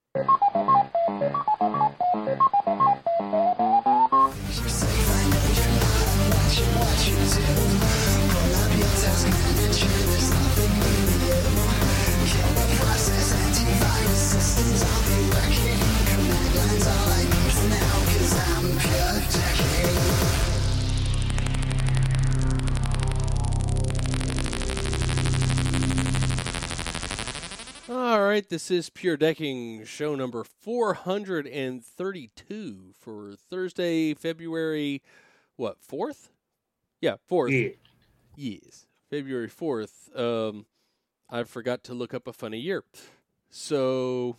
All right, this is Pure Decking, show number 432 for Thursday, February, 4th? Yeah, 4th. Yeah. Yes, February 4th. I forgot to look up a funny year. So,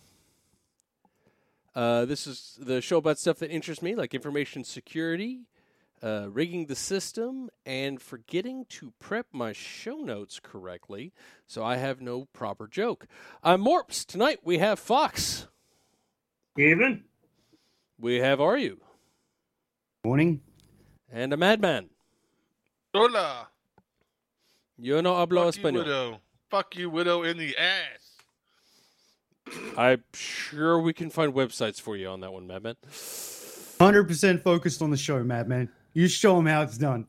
this is the show about stuff that interests me, like information security, rigging the system, and forgetting to prep my show notes correctly, so I have no proper joke. I'm Morps. Tonight we have Fox. Evening. We have Are You? Morning. And a Madman. Hola. Yo no hablo Fuck you, español. widow. Fuck you, widow, in the ass. I'm sure we can find websites for you on that one, Madman. 100% focused on the show, Madman. You show them how it's done.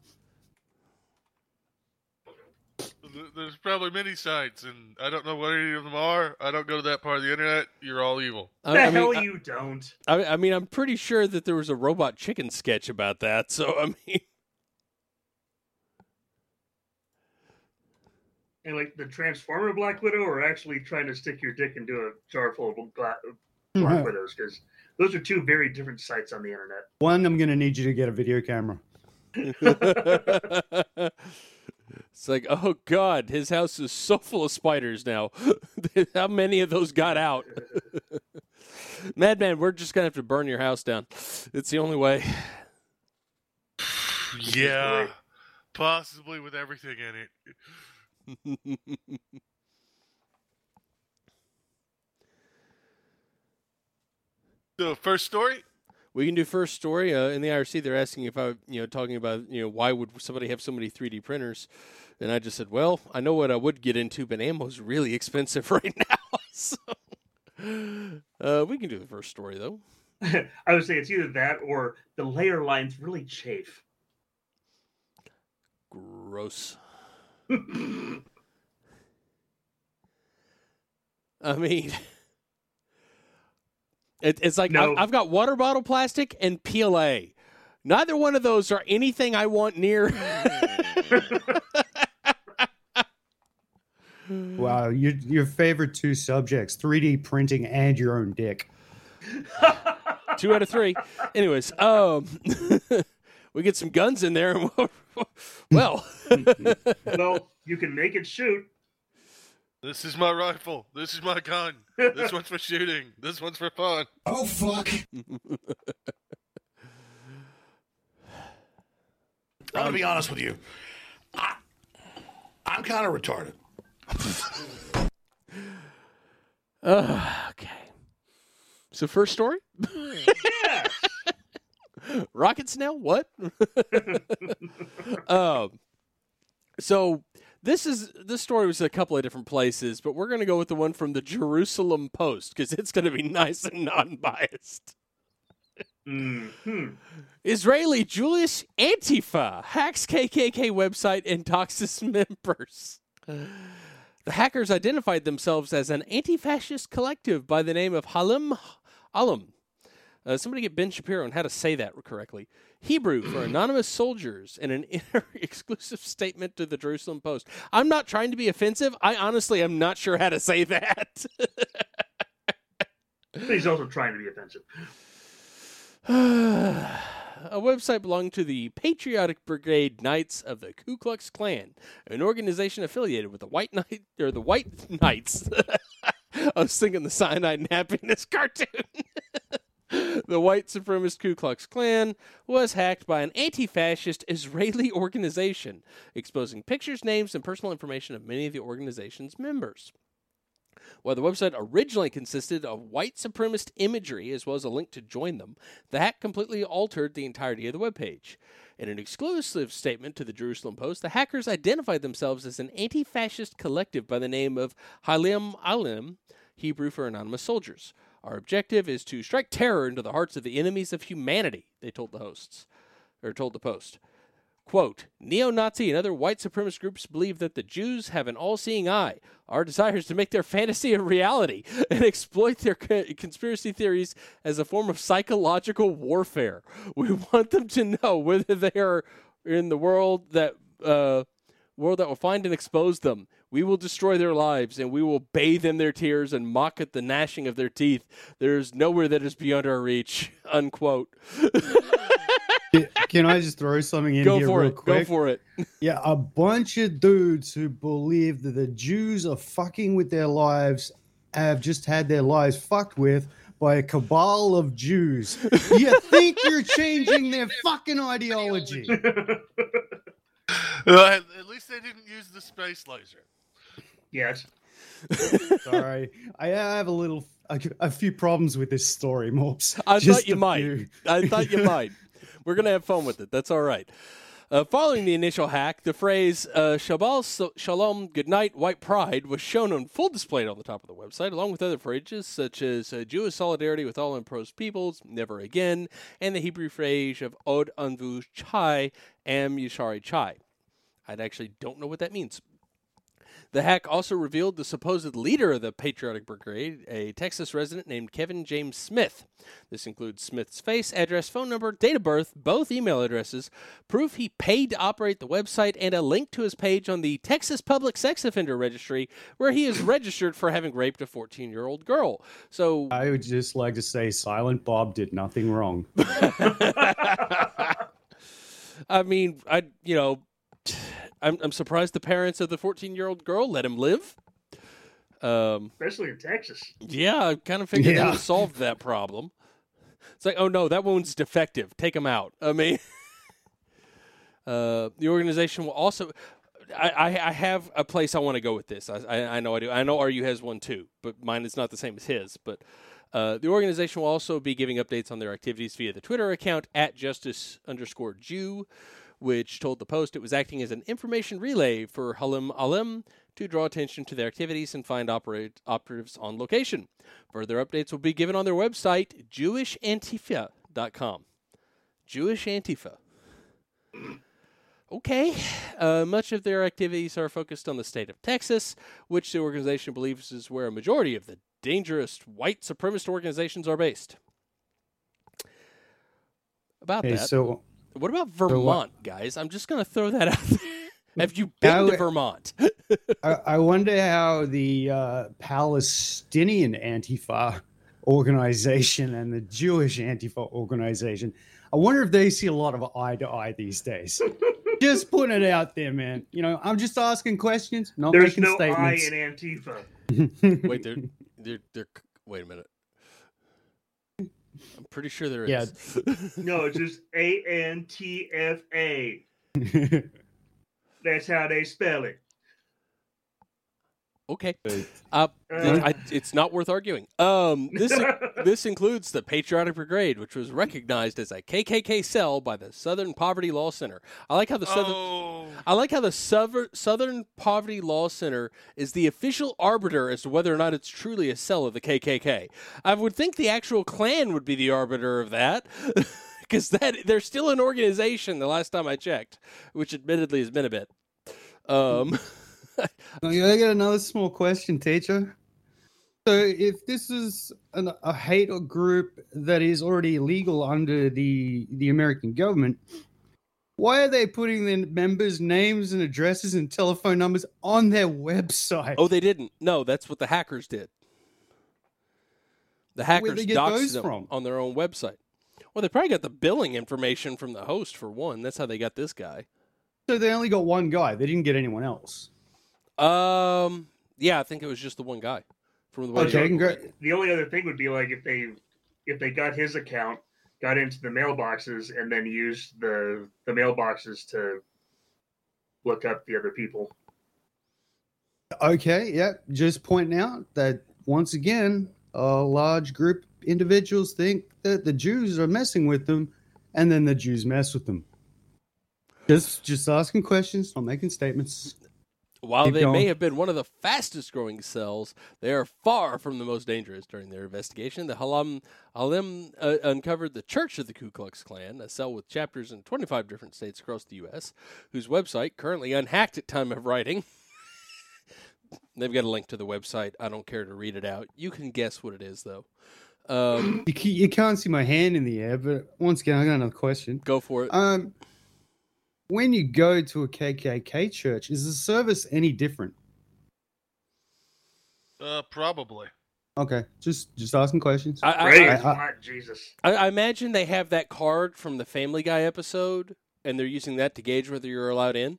There's probably many sites, and I don't know what any of them are. I don't go to that part of the internet. You're all evil. You don't. I mean, I'm pretty sure that there was a Robot Chicken sketch about that, so, I mean... And like the Transformer Black Widow, or actually trying to stick your dick into a jar full of Black Widows, because those are two very different sites on the internet. One, I'm going to need you to get a video camera. It's like, oh, God, his house is so full of spiders now. How many of those got out? Madman, we're just going to have to burn your house down. It's the only way. Yeah. Possibly with everything in it. So, first story? We can do first story. In the IRC, they're asking if I, talking about, why would somebody have so many 3D printers? And I just said, well, I know what I would get into, but ammo's really expensive right now. So, we can do the first story, though. I would say it's either that or the layer lines really chafe. Gross. I mean, it's like No. I've got water bottle plastic and PLA. Neither one of those are anything I want near. Wow, your favorite two subjects, 3D printing and your own dick. 2 out of 3. Anyways, we get some guns in there. And well, Well, you can make it shoot. This is my rifle. This is my gun. This one's for shooting. This one's for fun. Oh, fuck. I'm going to be honest with you. I'm kind of retarded. okay. So first story? Yeah. Rockets now? What? So this story was a couple of different places, but we're going to go with the one from the Jerusalem Post because it's going to be nice and non-biased. Mm-hmm. Israeli Julius Antifa hacks KKK website and doxes members. The hackers identified themselves as an anti-fascist collective by the name of Halim Alam. Somebody get Ben Shapiro on how to say that correctly. Hebrew for anonymous soldiers in an exclusive statement to the Jerusalem Post. I'm not trying to be offensive. I honestly am not sure how to say that. He's also trying to be offensive. A website belonging to the Patriotic Brigade Knights of the Ku Klux Klan, an organization affiliated with the White Knights. I was thinking the cyanide and happiness cartoon. The white supremacist Ku Klux Klan was hacked by an anti-fascist Israeli organization, exposing pictures, names, and personal information of many of the organization's members. While the website originally consisted of white supremacist imagery as well as a link to join them, the hack completely altered the entirety of the webpage. In an exclusive statement to the Jerusalem Post, the hackers identified themselves as an anti-fascist collective by the name of Halim Alim, Hebrew for anonymous soldiers. Our objective is to strike terror into the hearts of the enemies of humanity, they told the Post. Quote, neo-Nazi and other white supremacist groups believe that the Jews have an all-seeing eye. Our desire is to make their fantasy a reality and exploit their conspiracy theories as a form of psychological warfare. We want them to know whether they are in the world that will find and expose them. We will destroy their lives, and we will bathe in their tears and mock at the gnashing of their teeth. There is nowhere that is beyond our reach, unquote. Can I just throw something in here real quick? Go for it. Yeah, a bunch of dudes who believe that the Jews are fucking with their lives have just had their lives fucked with by a cabal of Jews. You think you're changing their fucking ideology? At least they didn't use the space laser. Yes. Sorry, I have a few problems with this story, Morps. I thought you might. We're going to have fun with it. That's all right. Following the initial hack, the phrase Shabbat Shalom, Good Night, White Pride was shown on full display on the top of the website, along with other phrases such as Jewish solidarity with all imposed peoples, never again, and the Hebrew phrase of Od Anvu Chai, Am Yishari Chai. I actually don't know what that means. The hack also revealed the supposed leader of the Patriotic Brigade, a Texas resident named Kevin James Smith. This includes Smith's face, address, phone number, date of birth, both email addresses, proof he paid to operate the website, and a link to his page on the Texas Public Sex Offender Registry, where he is registered for having raped a 14-year-old girl. So I would just like to say Silent Bob did nothing wrong. I mean, I'm surprised the parents of the 14-year-old girl let him live. Especially in Texas. Yeah, I kind of figured they would have solved that problem. It's like, oh no, that woman's defective. Take him out. I mean, the organization will also. I have a place I want to go with this. I know I do. I know RU has one too, but mine is not the same as his. But the organization will also be giving updates on their activities via the Twitter account @justice_Jew, which told the Post it was acting as an information relay for Halim Alim to draw attention to their activities and find operatives on location. Further updates will be given on their website, JewishAntifa.com. Jewish Antifa. Okay. Much of their activities are focused on the state of Texas, which the organization believes is where a majority of the dangerous white supremacist organizations are based. About that. So what about Vermont, guys? I'm just going to throw that out there. Have you been to Vermont? I wonder how the Palestinian Antifa organization and the Jewish Antifa organization, I wonder if they see a lot of eye to eye these days. Just putting it out there, man. You know, I'm just asking questions, not There's making no statements. I in Antifa. Wait, they're wait a minute. I'm pretty sure there is. Yeah. No, it's just ANTFA. That's how they spell it. Okay. It's not worth arguing. This includes the Patriotic Brigade, which was recognized as a KKK cell by the Southern Poverty Law Center. I like how the Southern Poverty Law Center is the official arbiter as to whether or not it's truly a cell of the KKK. I would think the actual Klan would be the arbiter of that. Because they're still an organization the last time I checked, which admittedly has been a bit. I got another small question, teacher. So if this is a hate group that is already illegal under the American government, why are they putting their members' names and addresses and telephone numbers on their website? Oh, they didn't. No, that's what the hackers did. The hackers doxed them on their own website. Well, they probably got the billing information from the host, for one. That's how they got this guy. So they only got one guy. They didn't get anyone else. Yeah, I think it was just the one guy. From the way the only other thing would be like if they got his account, got into the mailboxes, and then used the mailboxes to look up the other people. Okay, yeah. Just pointing out that, once again, a large group of individuals think that the Jews are messing with them, and then the Jews mess with them. Just asking questions, not making statements. While Keep they going. may have been one of the fastest growing cells, they are far from the most dangerous. During their investigation, the Halim uncovered the Church of the Ku Klux Klan, a cell with chapters in 25 different states across the U.S., whose website, currently unhacked at time of writing, they've got a link to the website. I don't care to read it out. You can guess what it is, though. You can't see my hand in the air, but once again, I got another question. Go for it. When you go to a KKK church, is the service any different? Probably. Okay, just asking questions. Praise not Jesus. I imagine they have that card from the Family Guy episode, and they're using that to gauge whether you're allowed in.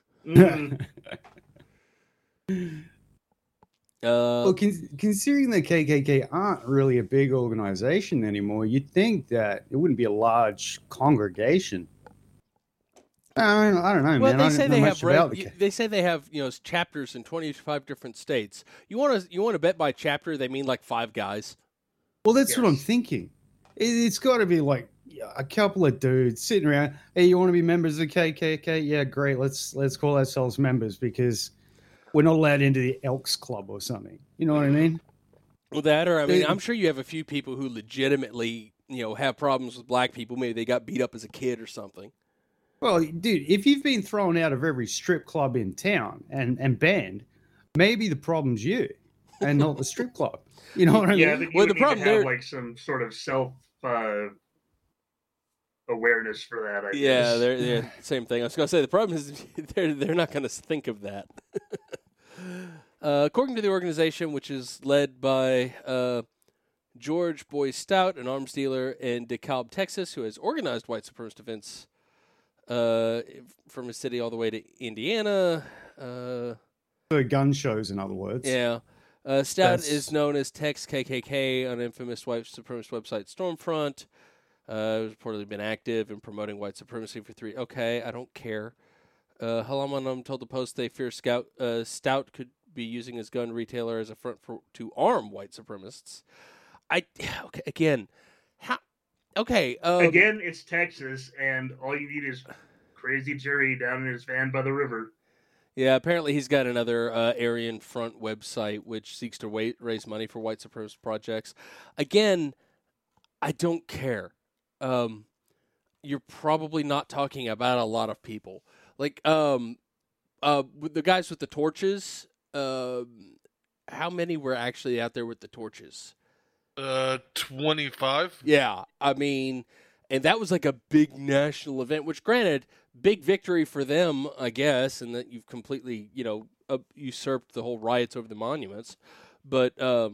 Well, considering the KKK aren't really a big organization anymore, you'd think that it wouldn't be a large congregation. I don't know, Well, man. they say they have they say they have chapters in 25 different states. You want to bet by chapter they mean like 5 guys. Well, that's what I'm thinking. It's got to be like a couple of dudes sitting around. Hey, you want to be members of KKK? Yeah, great. Let's call ourselves members because we're not allowed into the Elks Club or something. You know what I mean? Well, that or I'm sure you have a few people who legitimately have problems with black people. Maybe they got beat up as a kid or something. Well, dude, if you've been thrown out of every strip club in town and banned, maybe the problem's you and not the strip club. You know what I mean? Yeah, but the problem have like some sort of self awareness for that. I guess. Yeah, they're same thing. I was going to say the problem is they're not going to think of that. According to the organization, which is led by George Boy Stout, an arms dealer in DeKalb, Texas, who has organized white supremacist events from his city all the way to Indiana. The gun shows, in other words. Yeah. Stout is known as Tex KKK on infamous white supremacist website Stormfront. Has reportedly been active in promoting white supremacy for 3. Okay, I don't care. Halamanum told the Post they fear Stout could be using his gun retailer as a front to arm white supremacists. Again, it's Texas, and all you need is Crazy Jerry down in his van by the river. Yeah, apparently he's got another Aryan Front website which seeks to raise money for white supremacist projects. Again, I don't care. You're probably not talking about a lot of people. Like with the guys with the torches, how many were actually out there with the torches? 25. Yeah, I mean, and that was like a big national event, which granted, big victory for them, I guess, and that you've completely, usurped the whole riots over the monuments. But, I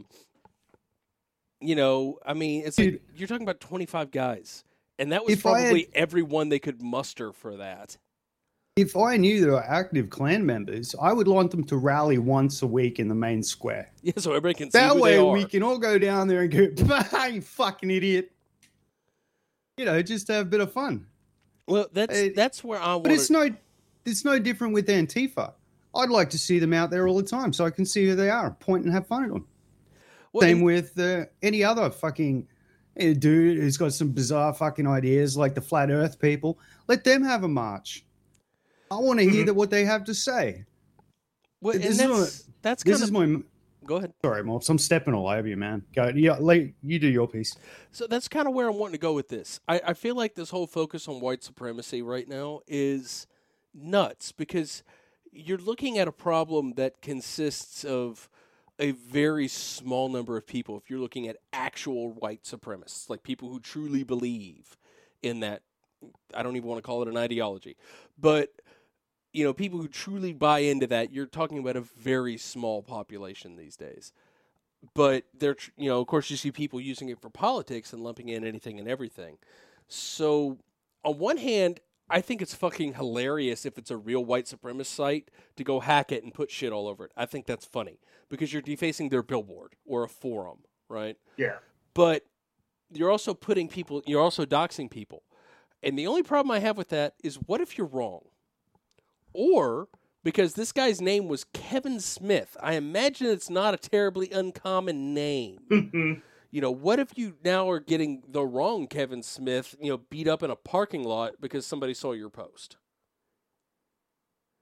mean, it's like you're talking about 25 guys, and that was probably everyone they could muster for that. If I knew they were active Klan members, I would want them to rally once a week in the main square. Yeah, so everybody can see that who way they are. we can all go down there and go, "Bah, you fucking idiot!" Just to have a bit of fun. Well, that's where I want. But it's no different with Antifa. I'd like to see them out there all the time so I can see who they are, point and have fun at them. Well, Same with any other fucking dude who's got some bizarre fucking ideas like the flat Earth people. Let them have a march. I want to hear what they have to say. Well, and that's this is my. Go ahead. Sorry, Mops. I'm stepping all over you, man. Go. Yeah, you do your piece. So that's kind of where I'm wanting to go with this. I feel like this whole focus on white supremacy right now is nuts because you're looking at a problem that consists of a very small number of people. If you're looking at actual white supremacists, like people who truly believe in that, I don't even want to call it an ideology, but people who truly buy into that, you're talking about a very small population these days. But they're, of course, you see people using it for politics and lumping in anything and everything. So, on one hand, I think it's fucking hilarious if it's a real white supremacist site to go hack it and put shit all over it. I think that's funny because you're defacing their billboard or a forum, right? Yeah. But you're also doxing people. And the only problem I have with that is what if you're wrong? Or, because this guy's name was Kevin Smith, I imagine it's not a terribly uncommon name. What if you now are getting the wrong Kevin Smith, beat up in a parking lot because somebody saw your post?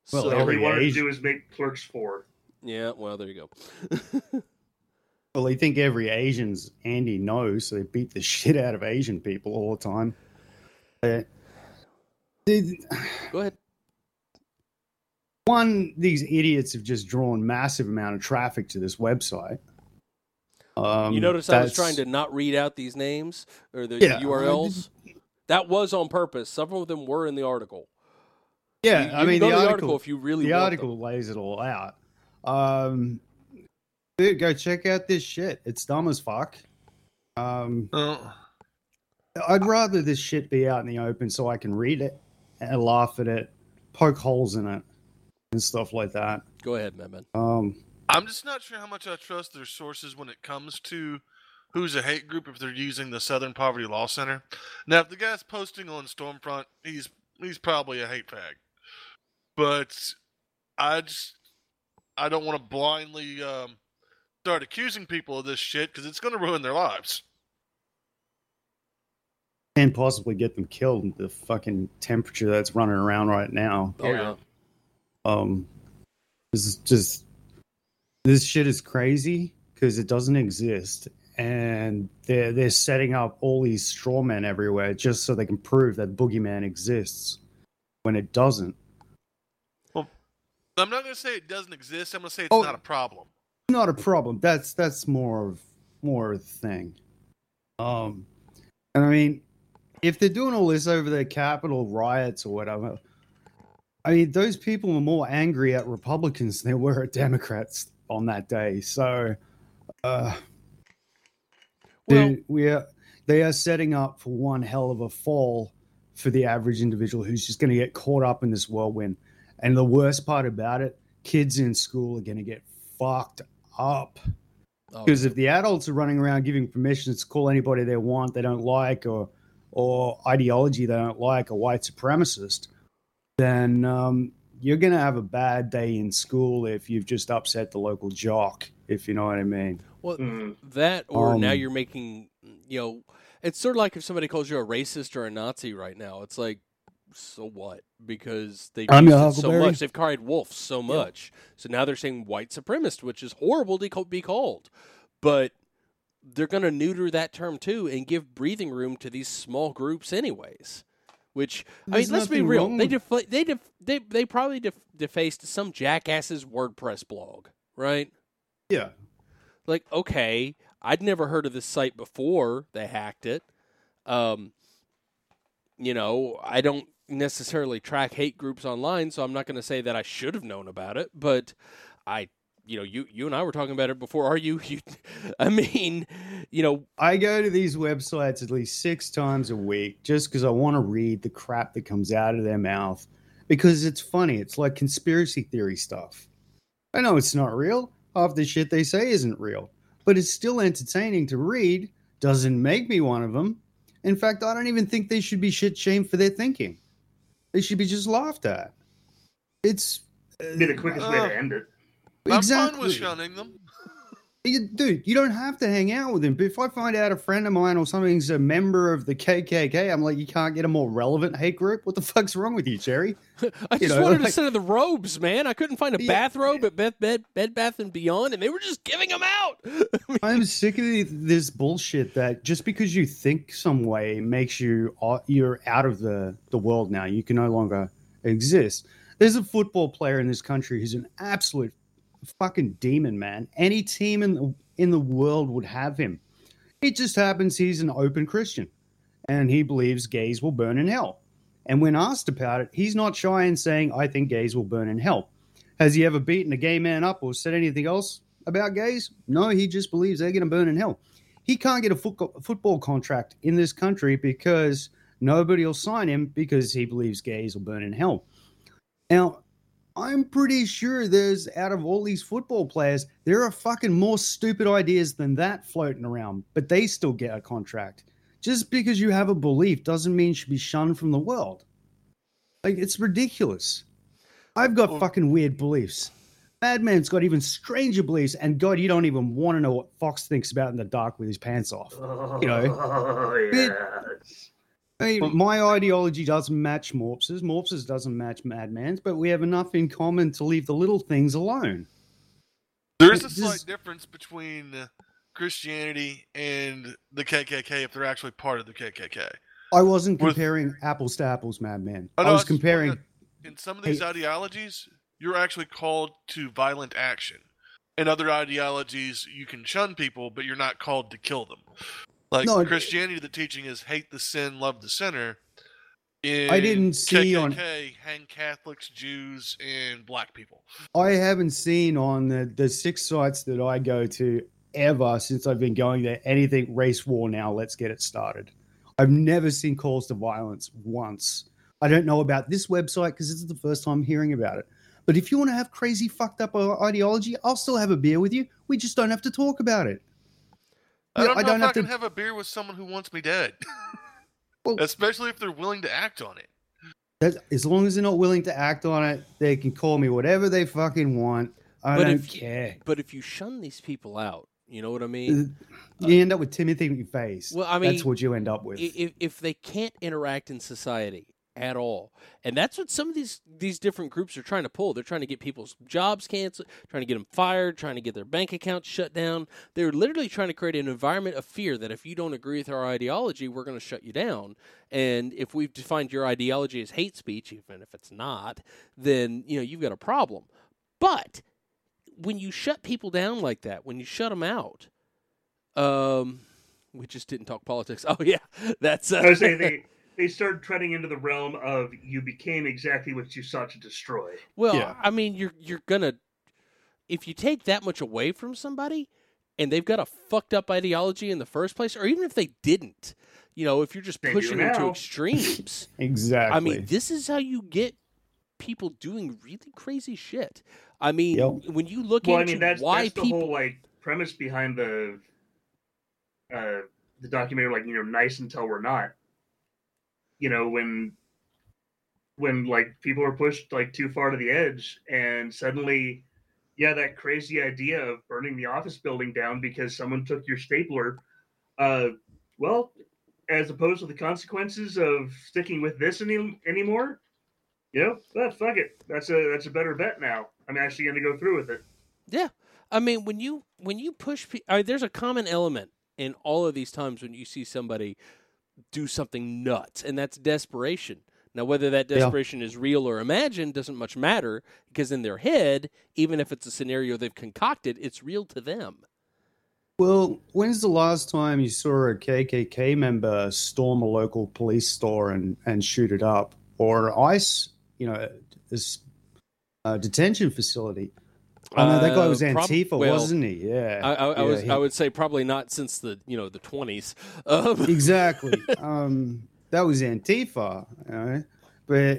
Well, So- All every they wanted to Asian- do is make Clerks 4. Yeah, well, there you go. Well, they think every Asian's Andy knows, so they beat the shit out of Asian people all the time. Go ahead. One, these idiots have just drawn massive amount of traffic to this website. You notice I was that's- trying to not read out these names or the Yeah, URLs? That was on purpose. Several of them were in the article. Yeah, You I mean, can go the to the article, if you really the want article lays it all out. Dude, go check out this shit. It's dumb as fuck. Oh. I'd rather this shit be out in the open so I can read it and laugh at it, poke holes in it, and stuff like that. them. Go ahead, Madman. I'm just not sure how much I trust their sources when it comes to who's a hate group if they're using the Southern Poverty Law Center. Now, if the guy's posting on Stormfront, he's probably a hate fag. But I don't want to blindly start accusing people of this shit because it's going to ruin their lives. And possibly get them killed in the fucking temperature that's running around right now. Oh, yeah. This shit is crazy because it doesn't exist, and they're setting up all these straw men everywhere just so they can prove that Boogeyman exists when it doesn't. Well, I'm not going to say it doesn't exist. I'm going to say it's Oh. not a problem. Not a problem. That's more of the thing. And I mean, if they're doing all this over the Capitol riots or whatever, I mean, those people were more angry at Republicans than they were at Democrats on that day. So, they are setting up for one hell of a fall for the average individual who's just going to get caught up in this whirlwind. And the worst part about it, kids in school are going to get fucked up. Oh, Because if the adults are running around giving permissions to call anybody they want, they don't like, or ideology they don't like, a white supremacist, then you're going to have a bad day in school if you've just upset the local jock, if you know what I mean. well, Mm. that or now Um, you're making, it's sort of like if somebody calls you a racist or a Nazi right now. It's like, so what? Because they've I'm used your it so Huckleberry. much. They've cried wolf so much. So now they're saying white supremacist, which is horrible to be called. But they're going to neuter that term too and give breathing room to these small groups anyways. Which, There's let's be nothing real. wrong They probably defaced some jackass's WordPress blog, right? Yeah. Like, okay, I'd never heard of this site before they hacked it. I don't necessarily track hate groups online, so I'm not going to say that I should have known about it, but you and I were talking about it before. Are you? I mean, I go to these websites at least 6 times a week just because I want to read the crap that comes out of their mouth because it's funny. It's like conspiracy theory stuff. I know it's not real. Half the shit they say isn't real, but it's still entertaining to read. Doesn't make me one of them. In fact, I don't even think they should be shit shamed for their thinking. They should be just laughed at. It's Be the quickest way to end it. I'm fine with shunning them. Dude, you don't have to hang out with him. But if I find out a friend of mine or something's a member of the KKK, I'm like, you can't get a more relevant hate group? What the fuck's wrong with you, Jerry? I just wanted a set of the robes, man. I couldn't find a Yeah. bathrobe at Bed Bath & Beyond, and they were just giving them out. I'm sick of this bullshit that just because you think some way makes you're out of the world now. You can no longer exist. There's a football player in this country who's an absolute fucking demon, man. Any team in the world would have him. It just happens he's an open Christian, and he believes gays will burn in hell. And when asked about it, he's not shy in saying, I think gays will burn in hell. Has he ever beaten a gay man up or said anything else about gays? No, he just believes they're going to burn in hell. He can't get a football contract in this country because nobody will sign him because he believes gays will burn in hell. Now, I'm pretty sure there's, out of all these football players, there are fucking more stupid ideas than that floating around, but they still get a contract. Just because you have a belief doesn't mean you should be shunned from the world. Like, it's ridiculous. I've got fucking weird beliefs. Madman's got even stranger beliefs, and God, you don't even want to know what Fox thinks about in the dark with his pants off. You know? Oh, yes. I mean, my ideology doesn't match Morps's. Morps's doesn't match Madman's, but we have enough in common to leave the little things alone. There is a This- slight difference between Christianity and the KKK if they're actually part of the KKK. I wasn't With- comparing apples to apples, Madman. Oh, I no, was just pointing comparing. out, in some of these ideologies, you're actually called to violent action. In other ideologies, you can shun people, but you're not called to kill them. Like No, Christianity, the teaching is hate the sin, love the sinner. In I didn't see KKK, on- hang Catholics, Jews, and black people. I haven't seen on the 6 sites that I go to ever since I've been going there anything race war now. Let's get it started. I've never seen calls to violence once. I don't know about this website because this is the first time hearing about it. But if you want to have crazy, fucked up ideology, I'll still have a beer with you. We just don't have to talk about it. I don't know if I have can to. have a beer with someone who wants me dead. Well- Especially if they're willing to act on it. As long as they're not willing to act on it, they can call me whatever they fucking want. I But don't if- care. But if you shun these people out, you know what I mean? You end up with Timothy McVeigh. Well, I mean, that's what you end up with. if they can't interact in society at all, and that's what some of these different groups are trying to pull. They're trying to get people's jobs canceled, trying to get them fired, trying to get their bank accounts shut down. They're literally trying to create an environment of fear that if you don't agree with our ideology, we're going to shut you down. And if we've defined your ideology as hate speech, even if it's not, then you've got a problem. But when you shut people down like that, when you shut them out, we just didn't talk politics. Oh yeah, that's. I was saying they started treading into the realm of you became exactly what you sought to destroy. Well, Yeah. I mean, you're gonna if you take that much away from somebody, and they've got a fucked up ideology in the first place, or even if they didn't, if you're just They do pushing them to now. extremes. Exactly. I mean, this is how you get people doing really crazy shit. I mean, Yep. when you look Well, I into mean that's why the people, whole premise behind the documentary, nice until we're not. When people are pushed too far to the edge, and suddenly, that crazy idea of burning the office building down because someone took your stapler. Well, as opposed to the consequences of sticking with this anymore, fuck it. That's a better bet now. I'm actually going to go through with it. yeah. I mean, when you push, there's a common element in all of these times when you see somebody do something nuts, and that's desperation. Now, whether that desperation is real or imagined doesn't much matter, because in their head, even if it's a scenario they've concocted, it's real to them. Well, when's the last time you saw a KKK member storm a local police store and shoot it up, or ICE, this detention facility? I know that guy was Antifa, wasn't he? Yeah, I would say probably not since the 20s. Exactly. That was Antifa, but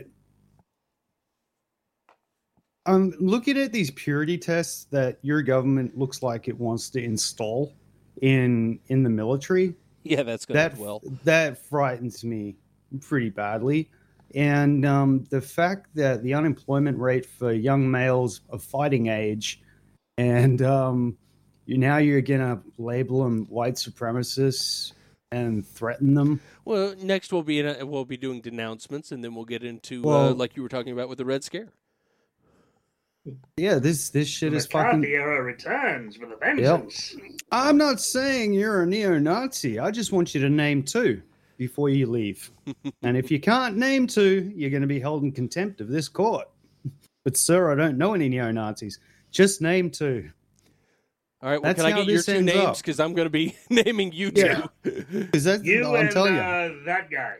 I'm looking at these purity tests that your government looks like it wants to install in the military. Yeah, that's going to well. That frightens me pretty badly. And the fact that the unemployment rate for young males of fighting age, and you're going to label them white supremacists and threaten them. Well, next we'll be doing denouncements, and then we'll get into like you were talking about with the Red Scare. Yeah, this shit is McCarthy fucking. era returns with a vengeance. I'm not saying you're a neo-Nazi. I just want you to name 2 before you leave. And if you can't name 2, you're going to be held in contempt of this court. But sir, I don't know any neo-Nazis. Just name 2. All right, well, That's can I how get your this 2 ends names? up. Because I'm going to be naming you Yeah. too. Because that's You I'm and telling you. that guy.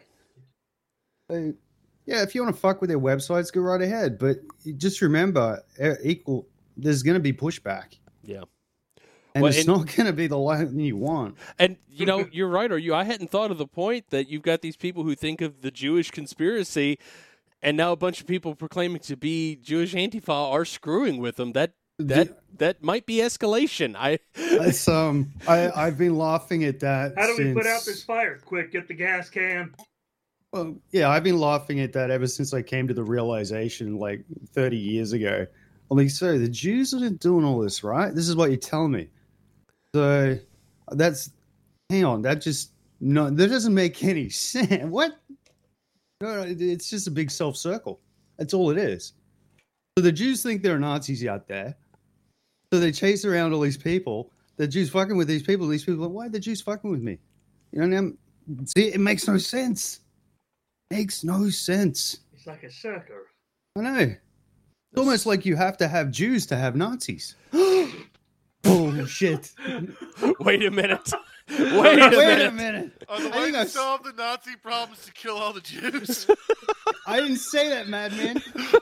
Yeah, if you want to fuck with their websites, go right ahead. But just remember, there's going to be pushback. Yeah. And Well, it's and- not going to be the line you want. And, you're right, or I hadn't thought of the point that you've got these people who think of the Jewish conspiracy, and now a bunch of people proclaiming to be Jewish Antifa are screwing with them. That might be escalation. I've been laughing at that. How do we put since- out this fire? Quick, get the gas can. Well, yeah, I've been laughing at that ever since I came to the realization 30 years ago. I'm like, so the Jews are doing all this, right? This is what you're telling me. So hang on, that just No, that doesn't make any sense. What? No, it's just a big self-circle. That's all it is. So the Jews think there are Nazis out there. So they chase around all these people. The Jews fucking with these people. These people are like, why are the Jews fucking with me? You know what I mean? See, it makes no sense. Makes no sense. It's like a circle. I know. It's almost like you have to have Jews to have Nazis. Bullshit. Wait a minute. Wait a minute. On the I way think to I- solve the Nazi problems to kill all the Jews. I didn't say that, madman.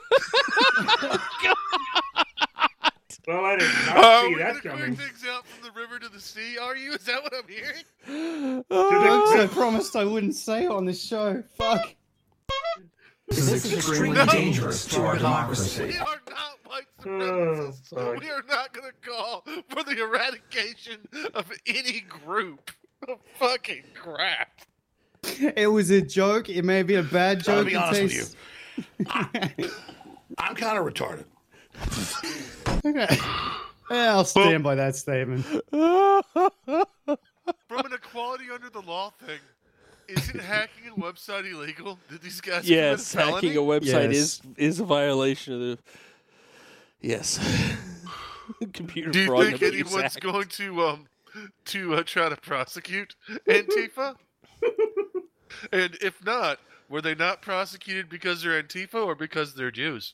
Well, I did not see We're that gonna coming. clear things out from the river to the sea, are you? Is that what I'm hearing? Folks, I promised I wouldn't say it on the show. Fuck. This is extremely No. dangerous to our democracy. We are not white Oh, supremacists. fuck. We are not going to call for the eradication of any group. Oh, fucking crap. It was a joke. It may be a bad I'll joke. be in honest with taste. I'm kind of retarded. Okay. Yeah, I'll stand by that statement. From an equality under the law thing, isn't hacking a website illegal? Did these guys Yes, commit a hacking a felony? website Yes. is a violation of the. Yes. Computer Do you fraud and think abuse anyone's act. going to try to prosecute Antifa? And if not, were they not prosecuted because they're Antifa or because they're Jews?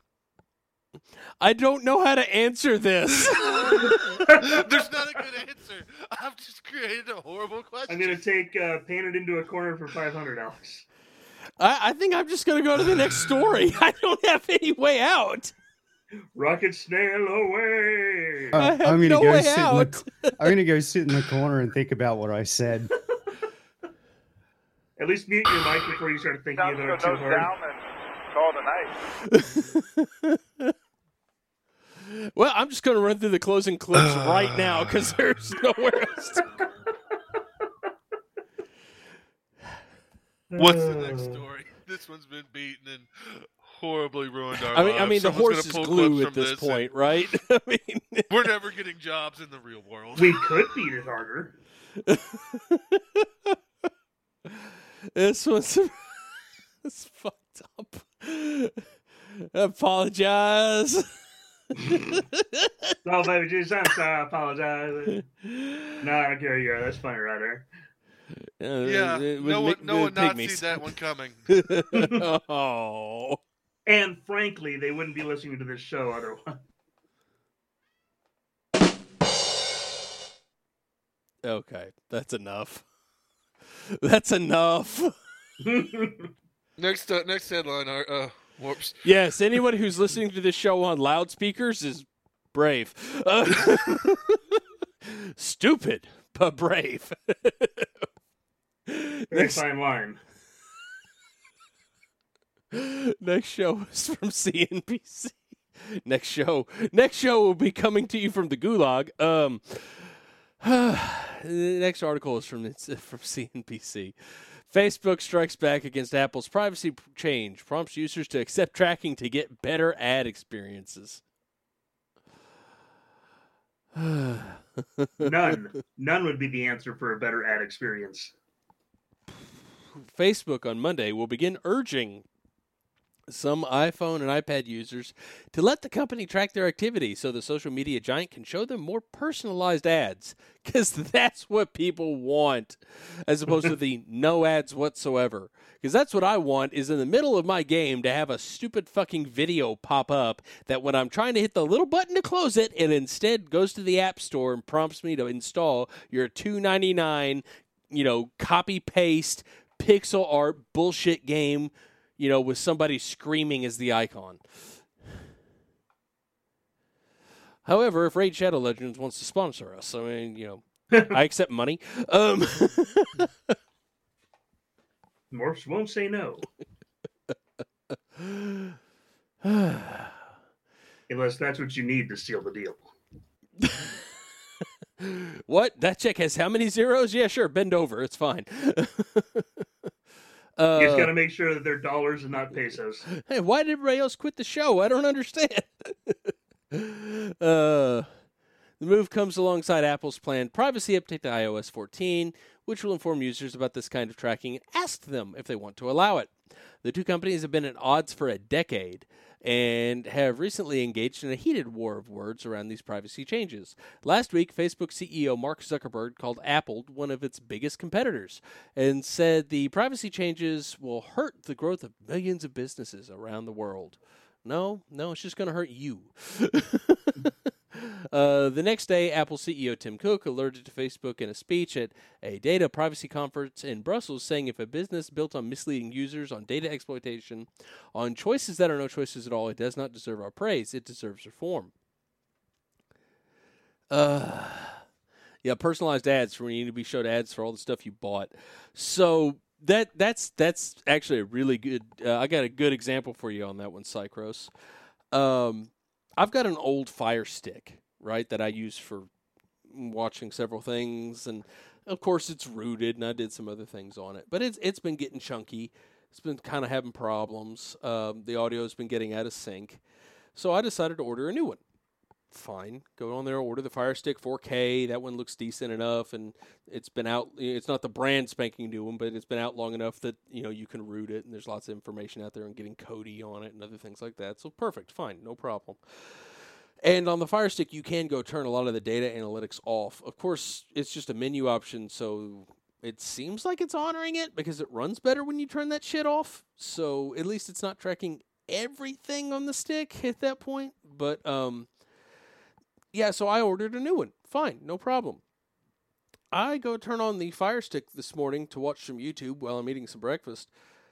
I don't know how to answer this. There's not a good answer. I've just created a horrible question. I'm gonna take Paint It Into a Corner for 500, Alex. I think I'm just going to go to the next story. I don't have any way out. Rocket snail away. I have I'm gonna no go way sit out. I'm gonna go sit in the corner and think about what I said. At least mute your mic before you start thinking about it too hard. down and call it a night. Well, I'm just going to run through the closing clips right now because there's nowhere else to go. What's the next story? This one's been beaten and horribly ruined our I lives. mean, the Someone's horse gonna is pull glue clips at from this and point, right? I mean, We're never getting jobs in the real world. We could beat it harder. this one's it's fucked up. Apologize. Oh, baby Jesus, I'm sorry. I apologize. No, I don't care who you are. That's funny right there. Yeah, no one not see that one coming. Oh. And frankly, they wouldn't be listening to this show otherwise. Okay, that's enough. That's enough. Next headline. Whoops. Yes, anyone who's listening to this show on loudspeakers is brave. Stupid, but brave. Very fine line. Next show is from CNBC. Next show will be coming to you from the Gulag. The next article is from CNBC. Facebook strikes back against Apple's privacy change, prompts users to accept tracking to get better ad experiences. None would be the answer for a better ad experience. Facebook on Monday will begin urging some iPhone and iPad users to let the company track their activity so the social media giant can show them more personalized ads, because that's what people want, as opposed to the no ads whatsoever. Because that's what I want, is in the middle of my game to have a stupid fucking video pop up that when I'm trying to hit the little button to close it, it instead goes to the App Store and prompts me to install your $2.99, copy-paste, pixel art bullshit game, with somebody screaming as the icon. However, if Raid Shadow Legends wants to sponsor us, I mean, I accept money. Morphs won't say no. Unless that's what you need to seal the deal. What? That check has how many zeros? Yeah, sure. Bend over. It's fine. You just got to make sure that they're dollars and not pesos. Hey, why did everybody else quit the show? I don't understand. The move comes alongside Apple's planned privacy update to iOS 14, which will inform users about this kind of tracking and ask them if they want to allow it. The two companies have been at odds for a decade and have recently engaged in a heated war of words around these privacy changes. Last week, Facebook CEO Mark Zuckerberg called Apple one of its biggest competitors and said the privacy changes will hurt the growth of millions of businesses around the world. No, it's just going to hurt you. The next day, Apple CEO Tim Cook alerted to Facebook in a speech at a data privacy conference in Brussels, saying if a business built on misleading users, on data exploitation, on choices that are no choices at all, it does not deserve our praise. It deserves reform. Yeah, personalized ads for when you need to be showed ads for all the stuff you bought. So that's actually a really good. I got a good example for you on that one, Cycros. I've got an old Fire Stick, right, that I use for watching several things, and of course it's rooted, and I did some other things on it. But it's been getting chunky. It's been kind of having problems. The audio's been getting out of sync. So I decided to order a new one. Fine. Go on there, order the Fire Stick 4K. That one looks decent enough, and it's been out. It's not the brand spanking new one, but it's been out long enough that you can root it, and there's lots of information out there and getting Kodi on it and other things like that. So perfect, fine, no problem. And on the Fire Stick, you can go turn a lot of the data analytics off. Of course, it's just a menu option, so it seems like it's honoring it because it runs better when you turn that shit off. So at least it's not tracking everything on the stick at that point. But yeah, so I ordered a new one. Fine, no problem. I go turn on the Fire Stick this morning to watch some YouTube while I'm eating some breakfast.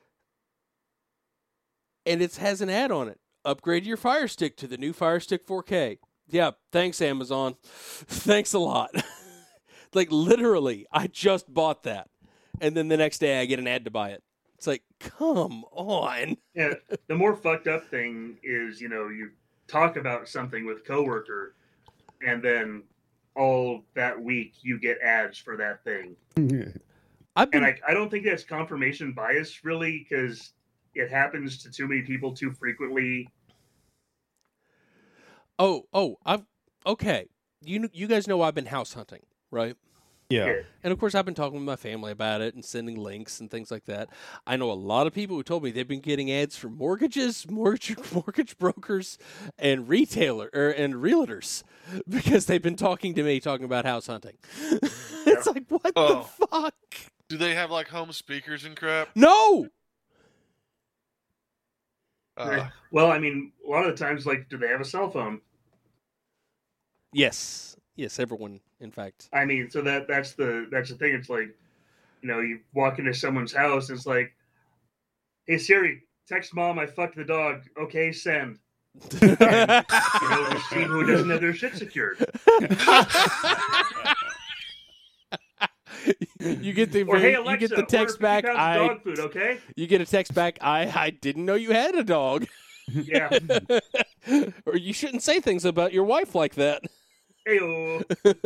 And it has an ad on it. Upgrade your Fire Stick to the new Fire Stick 4K. Yeah, thanks, Amazon. Thanks a lot. Like, literally, I just bought that. And then the next day I get an ad to buy it. It's like, come on. Yeah, the more fucked up thing is, you talk about something with a coworker, and then all that week you get ads for that thing. I don't think that's confirmation bias, really, because it happens to too many people too frequently. Okay. You guys know I've been house hunting, right? Yeah. And of course, I've been talking with my family about it and sending links and things like that. I know a lot of people who told me they've been getting ads from mortgage brokers, and realtors because they've been talking to me about house hunting. It's like, what the fuck? Do they have like home speakers and crap? No. Well, I mean, a lot of the times, do they have a cell phone? Yes, everyone. In fact, I mean, so that's the thing. It's like, you walk into someone's house, and it's like, hey Siri, text mom I fucked the dog. Okay, send. And, the Steve who doesn't have their shit secured. You get the Or, hey, Alexa, you get the text back. Dog food, okay? You get a text back. I didn't know you had a dog. Yeah. Or you shouldn't say things about your wife like that. Hey-o.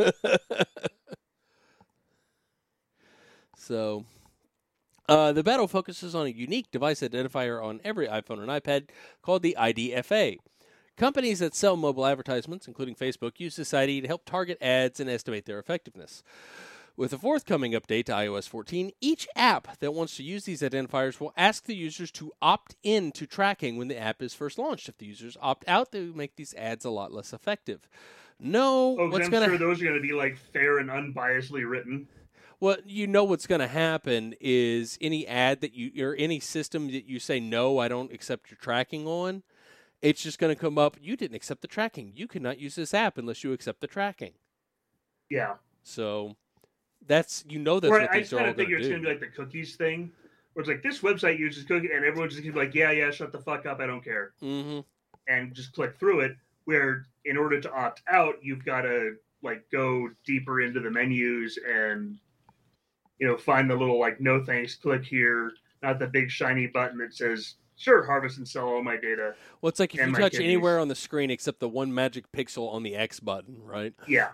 So, the battle focuses on a unique device identifier on every iPhone and iPad called the IDFA. Companies that sell mobile advertisements, including Facebook, use this ID to help target ads and estimate their effectiveness. With the forthcoming update to iOS 14, each app that wants to use these identifiers will ask the users to opt in to tracking when the app is first launched. If the users opt out, they will make these ads a lot less effective. I'm sure those are going to be fair and unbiasedly written. Well, what's going to happen is any ad that or any system that you say, no, I don't accept your tracking on, it's just going to come up, you didn't accept the tracking. You cannot use this app unless you accept the tracking. Yeah. So that's right, what these are all going to do. I just kind of figure it's going to be like the cookies thing, where it's like, this website uses cookies, and everyone's just going to be like, yeah, shut the fuck up, I don't care. Mm-hmm. And just click through it, where in order to opt out, you've got to go deeper into the menus and find the little no thanks, click here, not the big shiny button that says sure, harvest and sell all my data. Well, it's like if you touch anywhere on the screen except the one magic pixel on the X button, right? Yeah.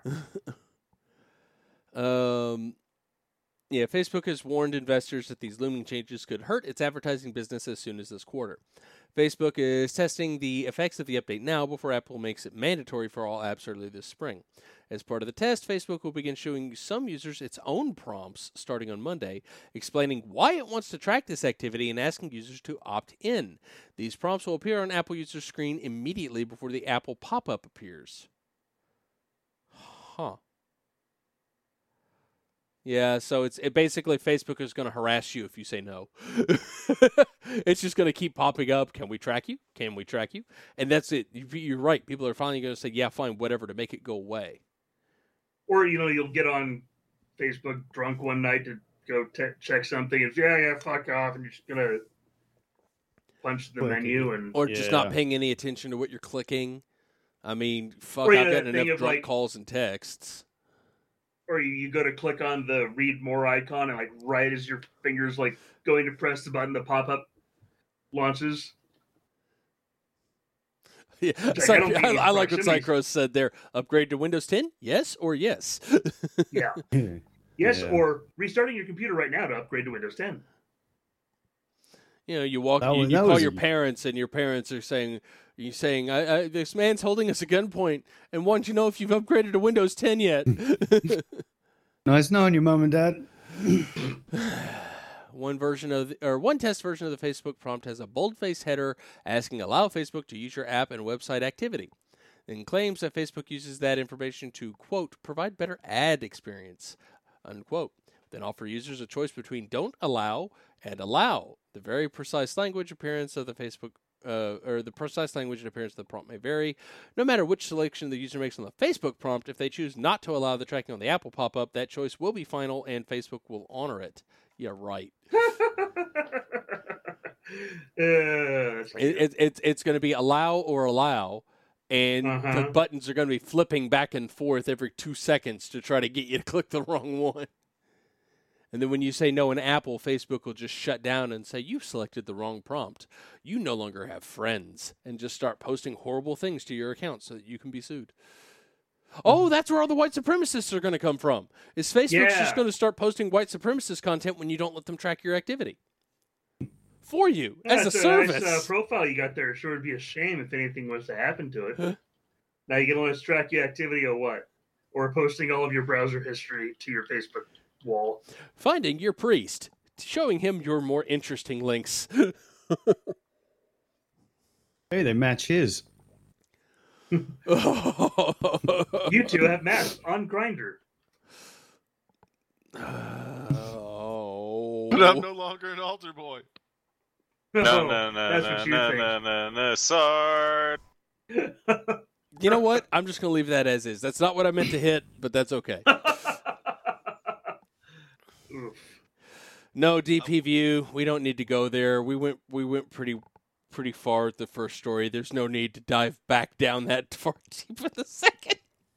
Facebook has warned investors that these looming changes could hurt its advertising business as soon as this quarter. Facebook is testing the effects of the update now before Apple makes it mandatory for all apps early this spring. As part of the test, Facebook will begin showing some users its own prompts starting on Monday, explaining why it wants to track this activity and asking users to opt in. These prompts will appear on Apple users' screen immediately before the Apple pop-up appears. Huh. Yeah, so it basically Facebook is going to harass you if you say no. It's just going to keep popping up. Can we track you? Can we track you? And that's it. You're right. People are finally going to say, yeah, fine, whatever, to make it go away. Or, you'll get on Facebook drunk one night to go check something. And yeah, fuck off. And you're just going to punch the menu. Or just not paying any attention to what you're clicking. I mean, fuck, Or, I've gotten enough drunk calls and texts. Or you go to click on the read more icon, and right as your finger's going to press the button, the pop-up launches. Yeah, I like what Cycros said there. Upgrade to Windows 10? Yes or yes? Yeah. Yes, or restarting your computer right now to upgrade to Windows 10. You walk, you call your parents, and your parents are saying, this man's holding us at gunpoint and wants to know if you've upgraded to Windows 10 yet. Nice knowing you, Mom and Dad. One test version of the Facebook prompt has a bold-faced header asking allow Facebook to use your app and website activity, and claims that Facebook uses that information to, quote, provide better ad experience, unquote. Then offer users a choice between don't allow and allow. The very precise language appearance of the Facebook or the precise language and appearance of the prompt may vary. No matter which selection the user makes on the Facebook prompt, if they choose not to allow the tracking on the Apple pop-up, that choice will be final and Facebook will honor it. Yeah, right. It's going to be allow or allow, and the buttons are going to be flipping back and forth every 2 seconds to try to get you to click the wrong one. And then when you say no in Apple, Facebook will just shut down and say, you've selected the wrong prompt. You no longer have friends, and just start posting horrible things to your account so that you can be sued. Oh, that's where all the white supremacists are going to come from. Is Facebook's just going to start posting white supremacist content when you don't let them track your activity? For you, as a service. Nice profile you got there. Sure would be a shame if anything was to happen to it. Huh? Now you can let us track your activity or what? Or posting all of your browser history to your Facebook wall. Finding your priest, showing him your more interesting links. Hey, they match his. You two have matched on Grindr. Oh. But I'm no longer an altar boy. No, Sword. You know what? I'm just going to leave that as is. That's not what I meant to hit, but that's okay. No, DP View, we don't need to go there. We went pretty far at the first story. There's no need to dive back down that far deep for the second.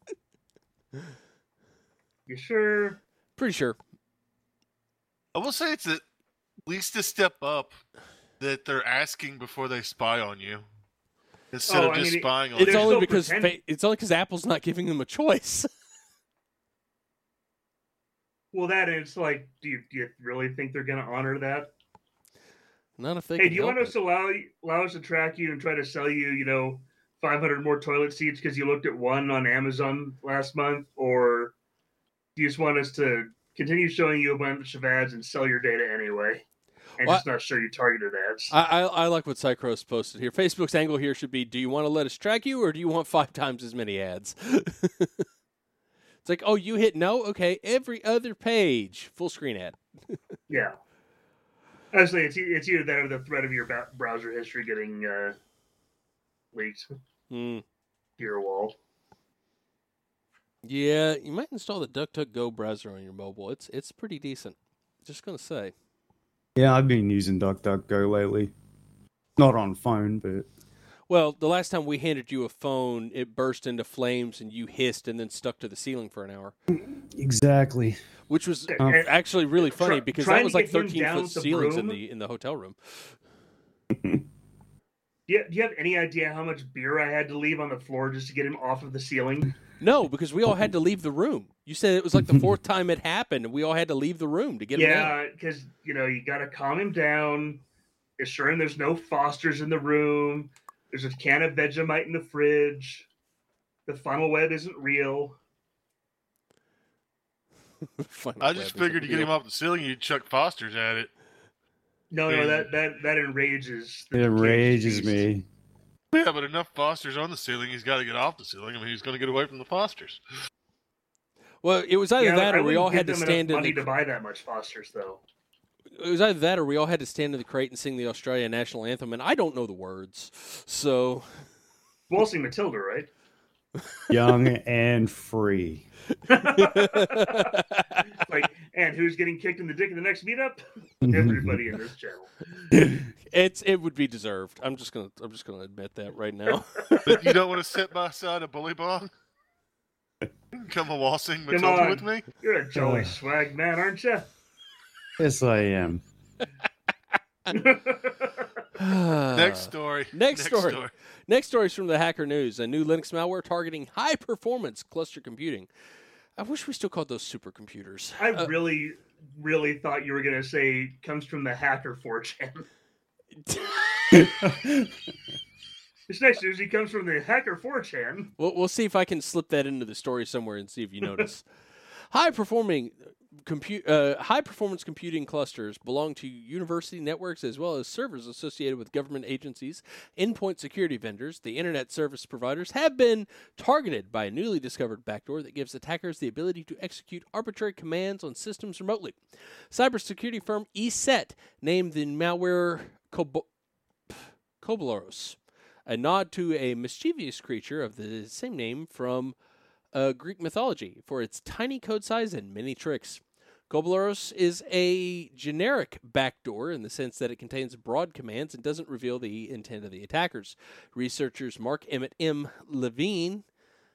You sure? Pretty sure. I will say it's at least a step up that they're asking before they spy on you instead of just spying on you. It's only because Apple's not giving them a choice. Well, that is do you really think they're going to honor that? Not if they. Hey, do you want us to allow us to track you and try to sell you, 500 more toilet seats because you looked at one on Amazon last month, or do you just want us to continue showing you a bunch of ads and sell your data anyway, and just not show you targeted ads? I like what Cycros posted here. Facebook's angle here should be: do you want to let us track you, or do you want 5 times as many ads? It's like, oh, you hit no? Okay, every other page, full screen ad. Yeah. Honestly, it's either that or the threat of your browser history getting leaked to your wall. Yeah, you might install the DuckDuckGo browser on your mobile. It's pretty decent. Just going to say. Yeah, I've been using DuckDuckGo lately. Not on phone, but... Well, the last time we handed you a phone, it burst into flames and you hissed and then stuck to the ceiling for an hour. Exactly. Which was actually really funny because that was like 13-foot ceilings in the hotel room. Do you have any idea how much beer I had to leave on the floor just to get him off of the ceiling? No, because we all had to leave the room. You said it was like the 4th time it happened, and we all had to leave the room to get him out. Yeah, because, you got to calm him down. assuring there's no Fosters in the room. There's a can of Vegemite in the fridge. The funnel web isn't real. I just figured to get him off the ceiling, you'd chuck Foster's at it. No, that enrages. It enrages me. Yeah, but enough Fosters on the ceiling, he's got to get off the ceiling. I mean, he's going to get away from the Fosters. Well, it was either that or we all had to stand in money to buy that much Fosters, though. It was either that or we all had to stand in the crate and sing the Australian national anthem, and I don't know the words, so. We'll all sing Matilda, right? Young and free. Like, and who's getting kicked in the dick in the next meetup? Everybody in this channel. It would be deserved. I'm just gonna admit that right now. But you don't want to sit beside a bully bong? Come a waltzing Matilda with me? You're a jolly swag man, aren't you? Yes, I am. Next story. Next story. Next story is from the Hacker News. A new Linux malware targeting high-performance cluster computing. I wish we still called those supercomputers. I really, really thought you were going to say comes from the Hacker 4chan. This next news, he comes from the Hacker 4chan. We'll see if I can slip that into the story somewhere and see if you notice. High-performance computing clusters belong to university networks as well as servers associated with government agencies, endpoint security vendors. The internet service providers have been targeted by a newly discovered backdoor that gives attackers the ability to execute arbitrary commands on systems remotely. Cybersecurity firm ESET named the malware Kobelos, a nod to a mischievous creature of the same name from Greek mythology for its tiny code size and many tricks. Kobelos is a generic backdoor in the sense that it contains broad commands and doesn't reveal the intent of the attackers. Researchers Mark Emmett M. Levey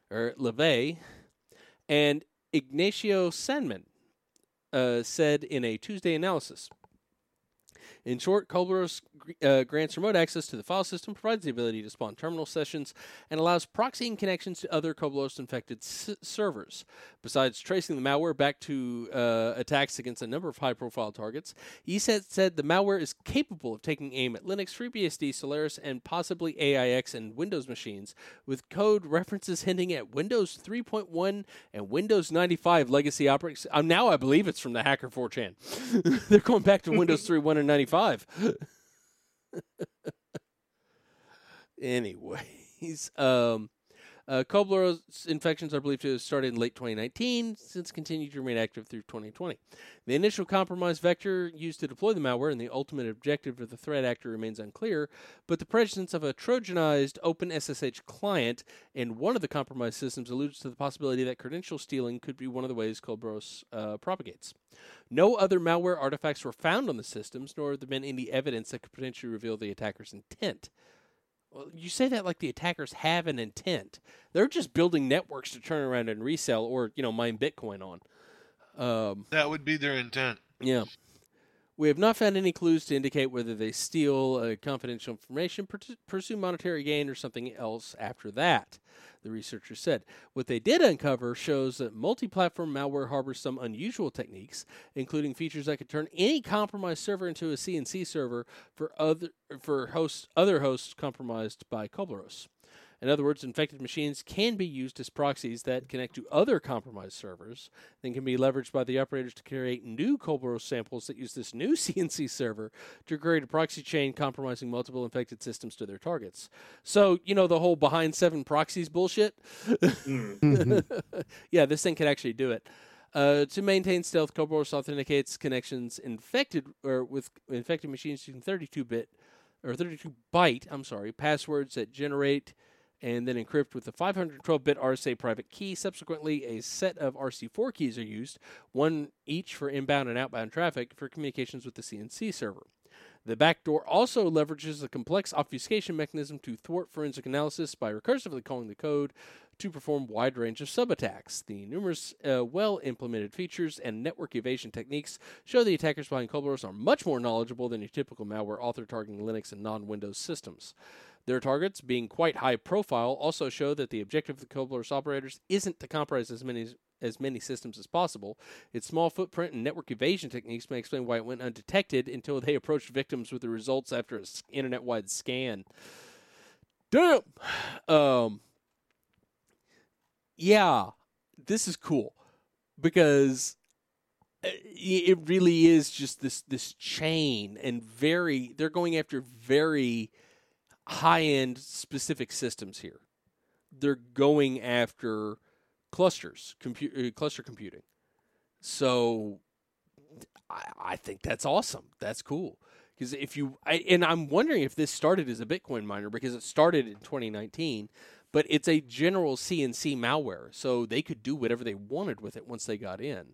and Ignacio Sandman said in a Tuesday analysis. In short, Kobelos grants remote access to the file system, provides the ability to spawn terminal sessions, and allows proxying connections to other Kobelos-infected servers. Besides tracing the malware back to attacks against a number of high-profile targets, ESET said the malware is capable of taking aim at Linux, FreeBSD, Solaris, and possibly AIX and Windows machines, with code references hinting at Windows 3.1 and Windows 95 legacy operating. Now I believe it's from the Hacker 4chan. They're going back to Windows 3.1 and 95. Anyways, Kobelos infections are believed to have started in late 2019, since continued to remain active through 2020. The initial compromise vector used to deploy the malware and the ultimate objective of the threat actor remains unclear, but the presence of a Trojanized OpenSSH client in one of the compromised systems alludes to the possibility that credential stealing could be one of the ways Kobelos propagates. No other malware artifacts were found on the systems, nor have there been any evidence that could potentially reveal the attacker's intent. Well, you say that like the attackers have an intent. They're just building networks to turn around and resell or, mine Bitcoin on. That would be their intent. Yeah. We have not found any clues to indicate whether they steal confidential information, pursue monetary gain, or something else after that, the researchers said. What they did uncover shows that multi-platform malware harbors some unusual techniques, including features that could turn any compromised server into a CNC server for other hosts compromised by Kobelos. In other words, infected machines can be used as proxies that connect to other compromised servers, then can be leveraged by the operators to create new Kobelos samples that use this new CNC server to create a proxy chain compromising multiple infected systems to their targets. So, the whole behind 7 proxies bullshit? Yeah, this thing can actually do it. To maintain stealth, Kobelos authenticates connections with infected machines using 32-byte passwords that generate and then encrypt with a 512-bit RSA private key. Subsequently, a set of RC4 keys are used, one each for inbound and outbound traffic, for communications with the CNC server. The backdoor also leverages a complex obfuscation mechanism to thwart forensic analysis by recursively calling the code to perform a wide range of sub-attacks. The numerous well-implemented features and network evasion techniques show the attackers behind Kobelos are much more knowledgeable than your typical malware author targeting Linux and non-Windows systems. Their targets, being quite high profile, also show that the objective of the Kobelos operators isn't to compromise as many as many systems as possible. Its small footprint and network evasion techniques may explain why it went undetected until they approached victims with the results after an internet-wide scan. Damn! Yeah, this is cool because it really is just this chain, and they're going after very high-end specific systems here. They're going after cluster computing. So I think that's awesome. That's cool. Because I'm wondering if this started as a Bitcoin miner, because it started in 2019, but it's a general CNC malware, so they could do whatever they wanted with it once they got in.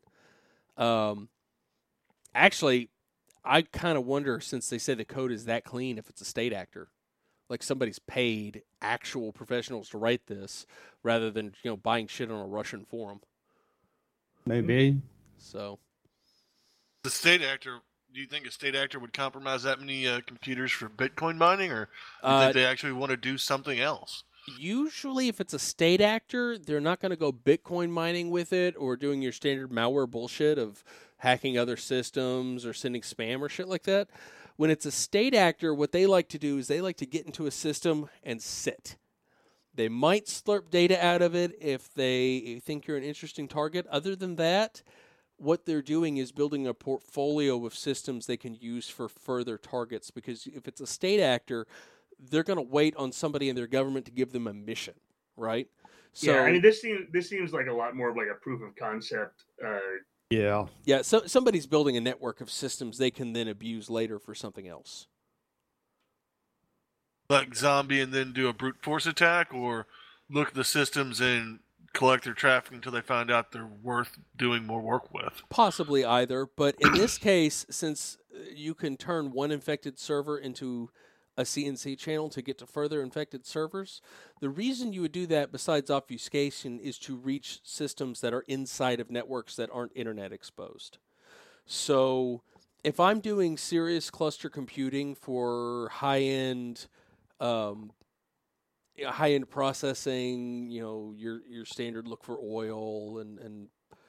Actually, I kind of wonder, since they say the code is that clean, if it's a state actor. Like somebody's paid actual professionals to write this rather than, buying shit on a Russian forum. Maybe. So, The state actor. Do you think a state actor would compromise that many computers for Bitcoin mining, or do you think they actually want to do something else? Usually, if it's a state actor, they're not going to go Bitcoin mining with it or doing your standard malware bullshit of hacking other systems or sending spam or shit like that. When it's a state actor, what they like to do is they like to get into a system and sit. They might slurp data out of it if they think you're an interesting target. Other than that, what they're doing is building a portfolio of systems they can use for further targets, because if it's a state actor, they're going to wait on somebody in their government to give them a mission, right? So, yeah, I mean, this seems like a lot more of like a proof of concept. Yeah. Yeah, so somebody's building a network of systems they can then abuse later for something else. Like zombie and then do a brute force attack, or look at the systems and collect their traffic until they find out they're worth doing more work with. Possibly either, but in this case, since you can turn one infected server into a CNC channel to get to further infected servers, the reason you would do that, besides obfuscation, is to reach systems that are inside of networks that aren't internet exposed. So if I'm doing serious cluster computing for high-end processing, your standard look for oil and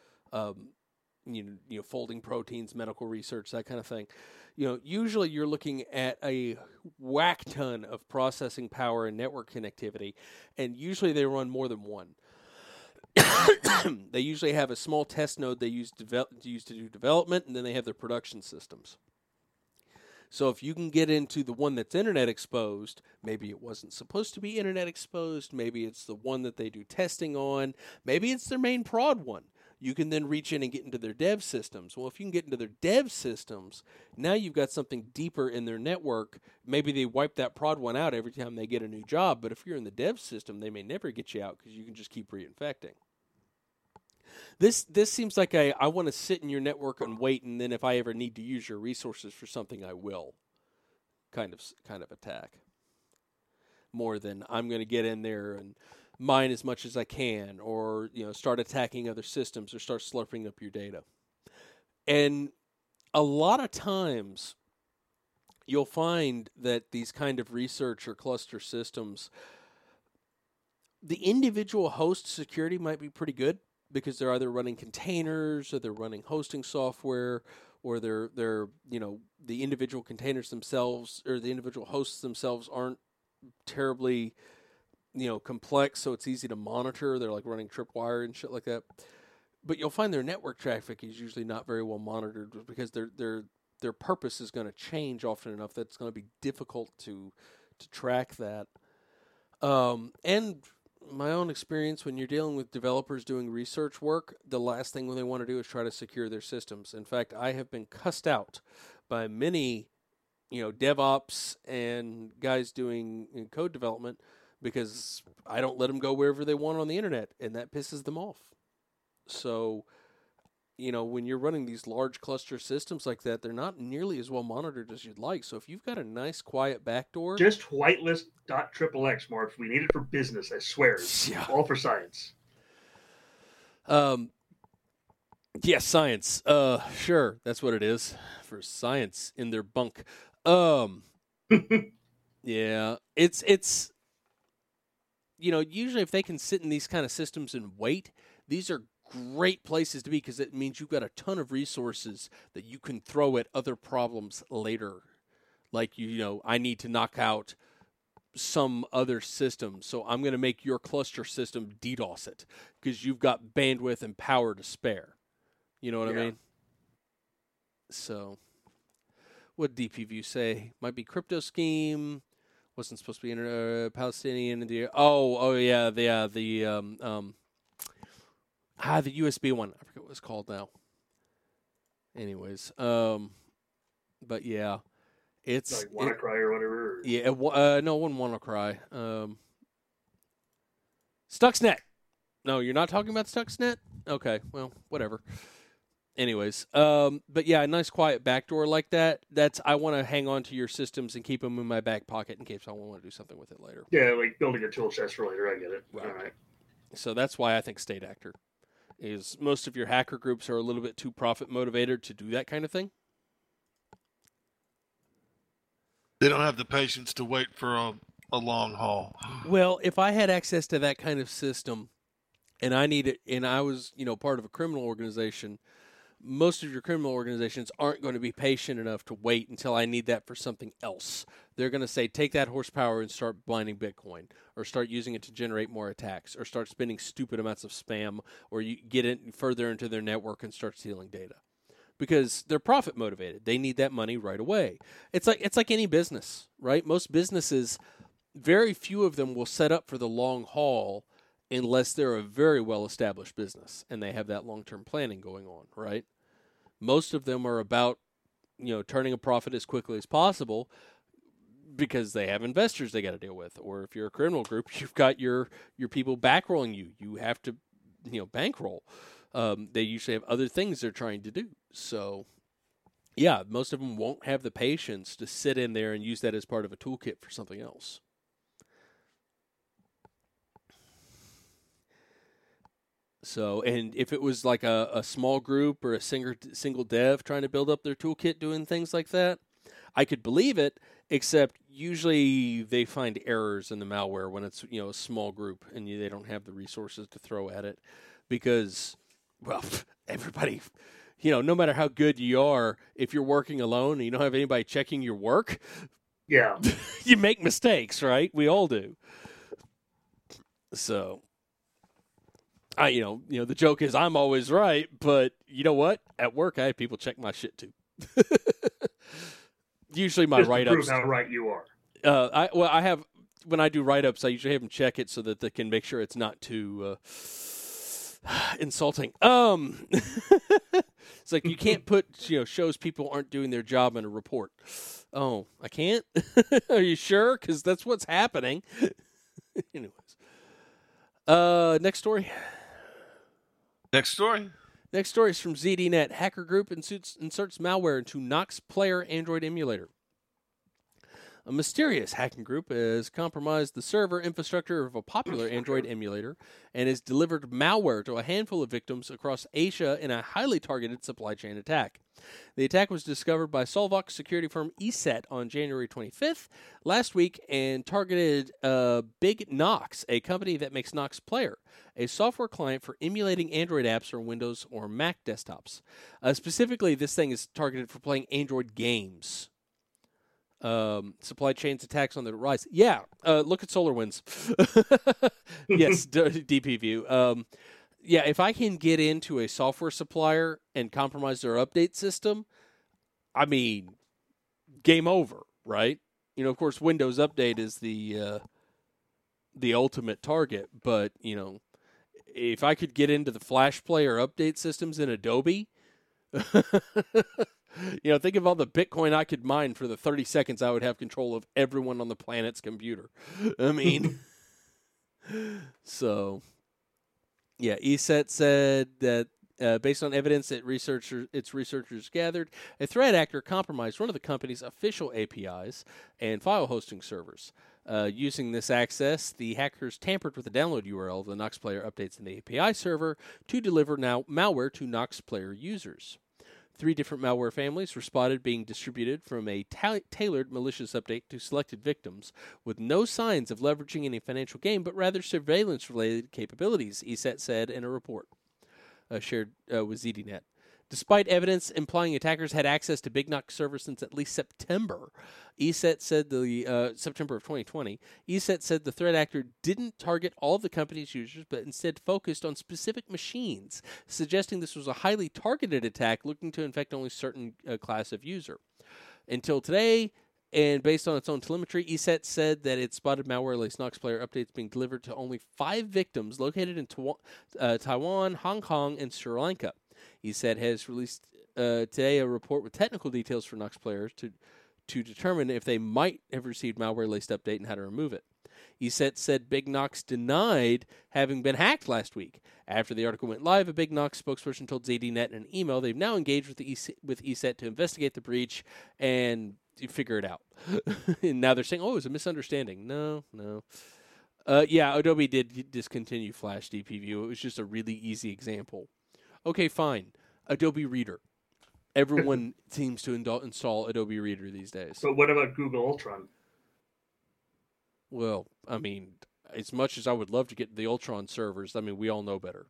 folding proteins, medical research, that kind of thing. Usually you're looking at a whack ton of processing power and network connectivity, and usually they run more than one. They usually have a small test node they use to do development, and then they have their production systems. So if you can get into the one that's internet exposed, maybe it wasn't supposed to be internet exposed, maybe it's the one that they do testing on, maybe it's their main prod one. You can then reach in and get into their dev systems. Well, if you can get into their dev systems, now you've got something deeper in their network. Maybe they wipe that prod one out every time they get a new job, but if you're in the dev system, they may never get you out because you can just keep reinfecting. This seems like I want to sit in your network and wait, and then if I ever need to use your resources for something, I will. Kind of attack. More than I'm going to get in there and mine as much as I can, or start attacking other systems, or start slurping up your data. And a lot of times you'll find that these kind of research or cluster systems, the individual host security might be pretty good because they're either running containers or they're running hosting software, or they're the individual containers themselves or the individual hosts themselves aren't terribly complex, so it's easy to monitor. They're like running tripwire and shit like that. But you'll find their network traffic is usually not very well monitored because their purpose is going to change often enough that it's going to be difficult to track that. And my own experience, when you're dealing with developers doing research work, the last thing they want to do is try to secure their systems. In fact, I have been cussed out by many, DevOps and guys doing code development because I don't let them go wherever they want on the internet, and that pisses them off. So, when you're running these large cluster systems like that, they're not nearly as well monitored as you'd like. So if you've got a nice, quiet backdoor... Just whitelist .xxx, Mark. We need it for business, I swear. Yeah. All for science. Yeah, science. Sure, that's what it is. For science in their bunk. Yeah, it's usually if they can sit in these kind of systems and wait, these are great places to be because it means you've got a ton of resources that you can throw at other problems later. Like, you know, I need to knock out some other system, so I'm going to make your cluster system DDoS it because you've got bandwidth and power to spare. You know what I mean? So, what did DPView say? Might be crypto scheme. Wasn't supposed to be Palestinian India. The USB one. I forget what it's called now. Anyways, but yeah, it's like WannaCry or whatever. Yeah, no, it wasn't WannaCry. Stuxnet. No, you're not talking about Stuxnet? Okay, well, whatever. Anyways, but yeah, a nice quiet backdoor like that. I want to hang on to your systems and keep them in my back pocket in case I want to do something with it later. Yeah, like building a tool chest for later. I get it. Right. All right. So that's why I think State Actor is most of your hacker groups are a little bit too profit motivated to do that kind of thing. They don't have the patience to wait for a long haul. Well, if I had access to that kind of system and I need it, and I was, part of a criminal organization, most of your criminal organizations aren't going to be patient enough to wait until I need that for something else. They're going to say, take that horsepower and start mining Bitcoin, or start using it to generate more attacks, or start spending stupid amounts of spam, or you get it further into their network and start stealing data. Because they're profit motivated. They need that money right away. It's like any business, right? Most businesses, very few of them will set up for the long haul unless they're a very well-established business and they have that long-term planning going on, right? Most of them are about, turning a profit as quickly as possible because they have investors they got to deal with. Or if you're a criminal group, you've got your people bankrolling you. You have to, bankroll. They usually have other things they're trying to do. So, yeah, most of them won't have the patience to sit in there and use that as part of a toolkit for something else. So, and if it was like a small group or a single dev trying to build up their toolkit doing things like that, I could believe it, except usually they find errors in the malware when it's, a small group and they don't have the resources to throw at it because, well, everybody, no matter how good you are, if you're working alone and you don't have anybody checking your work, yeah, you make mistakes, right? We all do. So, the joke is I'm always right, but you know what? At work, I have people check my shit too. Usually my write-ups. Prove how right you are. I have, when I do write-ups, I usually have them check it so that they can make sure it's not too insulting. It's like you can't put, shows people aren't doing their job in a report. Oh, I can't? Are you sure? Because that's what's happening. Anyways. Next story. Next story. Next story is from ZDNet. Hacker group inserts malware into Nox Player Android emulator. A mysterious hacking group has compromised the server infrastructure of a popular Android emulator and has delivered malware to a handful of victims across Asia in a highly targeted supply chain attack. The attack was discovered by Solvox security firm ESET on January 25th last week and targeted Big Nox, a company that makes Nox Player, a software client for emulating Android apps or Windows or Mac desktops. Specifically, this thing is targeted for playing Android games. Supply chains attacks on the rise. Yeah, look at SolarWinds. Yes, DPView. Yeah, if I can get into a software supplier and compromise their update system, I mean, game over, right? Of course, Windows Update is the ultimate target, but, if I could get into the Flash Player update systems in Adobe, think of all the Bitcoin I could mine for the 30 seconds I would have control of everyone on the planet's computer. I mean, so, yeah, ESET said that based on evidence that its researchers gathered, a threat actor compromised one of the company's official APIs and file hosting servers. Using this access, the hackers tampered with the download URL of the Nox Player updates in the API server to deliver malware to Nox Player users. 3 different malware families were spotted being distributed from a tailored malicious update to selected victims, with no signs of leveraging any financial gain, but rather surveillance-related capabilities, ESET said in a report. shared with ZDNet. Despite evidence implying attackers had access to Big Knox servers since at least September, ESET said September of 2020. ESET said the threat actor didn't target all of the company's users, but instead focused on specific machines, suggesting this was a highly targeted attack looking to infect only certain class of user. Until today, and based on its own telemetry, ESET said that it spotted malware-laced Nox player updates being delivered to only 5 victims located in Taiwan, Hong Kong, and Sri Lanka. ESET has released today a report with technical details for Nox players to determine if they might have received malware-laced update and how to remove it. ESET said Big Knox denied having been hacked last week. After the article went live, a Big Knox spokesperson told ZDNet in an email they've now engaged with ESET to investigate the breach and figure it out. And now they're saying, oh, it was a misunderstanding. No. Yeah, Adobe did discontinue Flash DPView. It was just a really easy example. Okay, fine. Adobe Reader. Everyone seems to install Adobe Reader these days. But what about Google Ultron? Well, I mean, as much as I would love to get the Ultron servers, I mean, we all know better.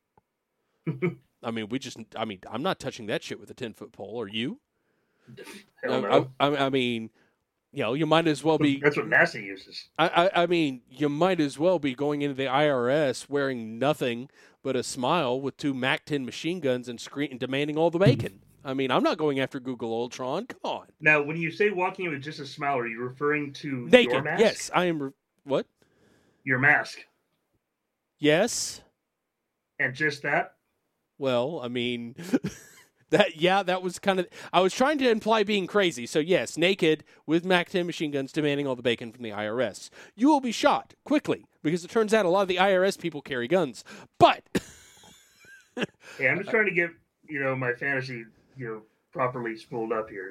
I mean, I'm not touching that shit with a 10-foot pole. Are you? Hell no. I mean, you might as well be. That's what NASA uses. I mean, you might as well be going into the IRS wearing nothing but a smile with 2 MAC-10 machine guns and demanding all the bacon. I mean, I'm not going after Google Ultron. Come on. Now, when you say walking in with just a smile, are you referring to Naked? your mask? Yes, I am. What? Your mask. Yes. And just that? Well, I mean, that was kind of. I was trying to imply being crazy. So yes, naked with MAC-10 machine guns, demanding all the bacon from the IRS. You will be shot quickly because it turns out a lot of the IRS people carry guns. But hey, I'm just trying to get my fantasy properly spooled up here.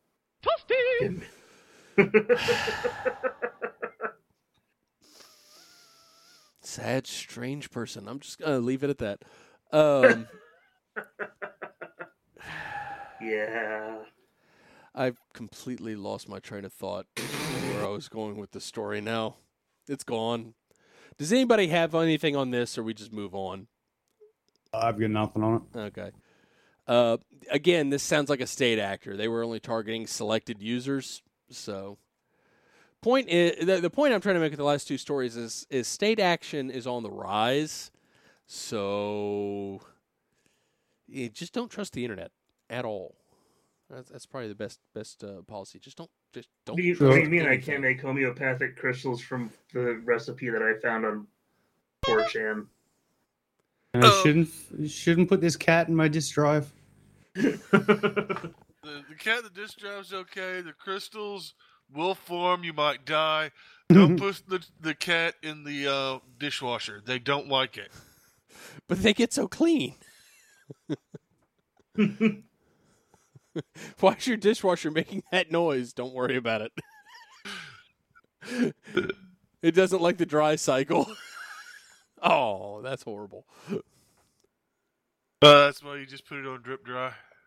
Sad, strange person. I'm just gonna leave it at that. Yeah. I've completely lost my train of thought where I was going with the story now. It's gone. Does anybody have anything on this, or we just move on? I've got nothing on it. Okay. Again, this sounds like a state actor. They were only targeting selected users. So, point is, the point I'm trying to make with the last 2 stories is state action is on the rise. So, you just don't trust the internet at all. That's probably the best policy. Just don't. What do you mean I can't make homeopathic crystals from the recipe that I found on 4chan? And I shouldn't put this cat in my disk drive. The cat in the disk drive's okay. The crystals will form. You might die. Don't put the cat in the dishwasher. They don't like it. But they get so clean. Why is your dishwasher making that noise? Don't worry about it. It doesn't like the dry cycle. Oh, that's horrible. That's why you just put it on drip dry.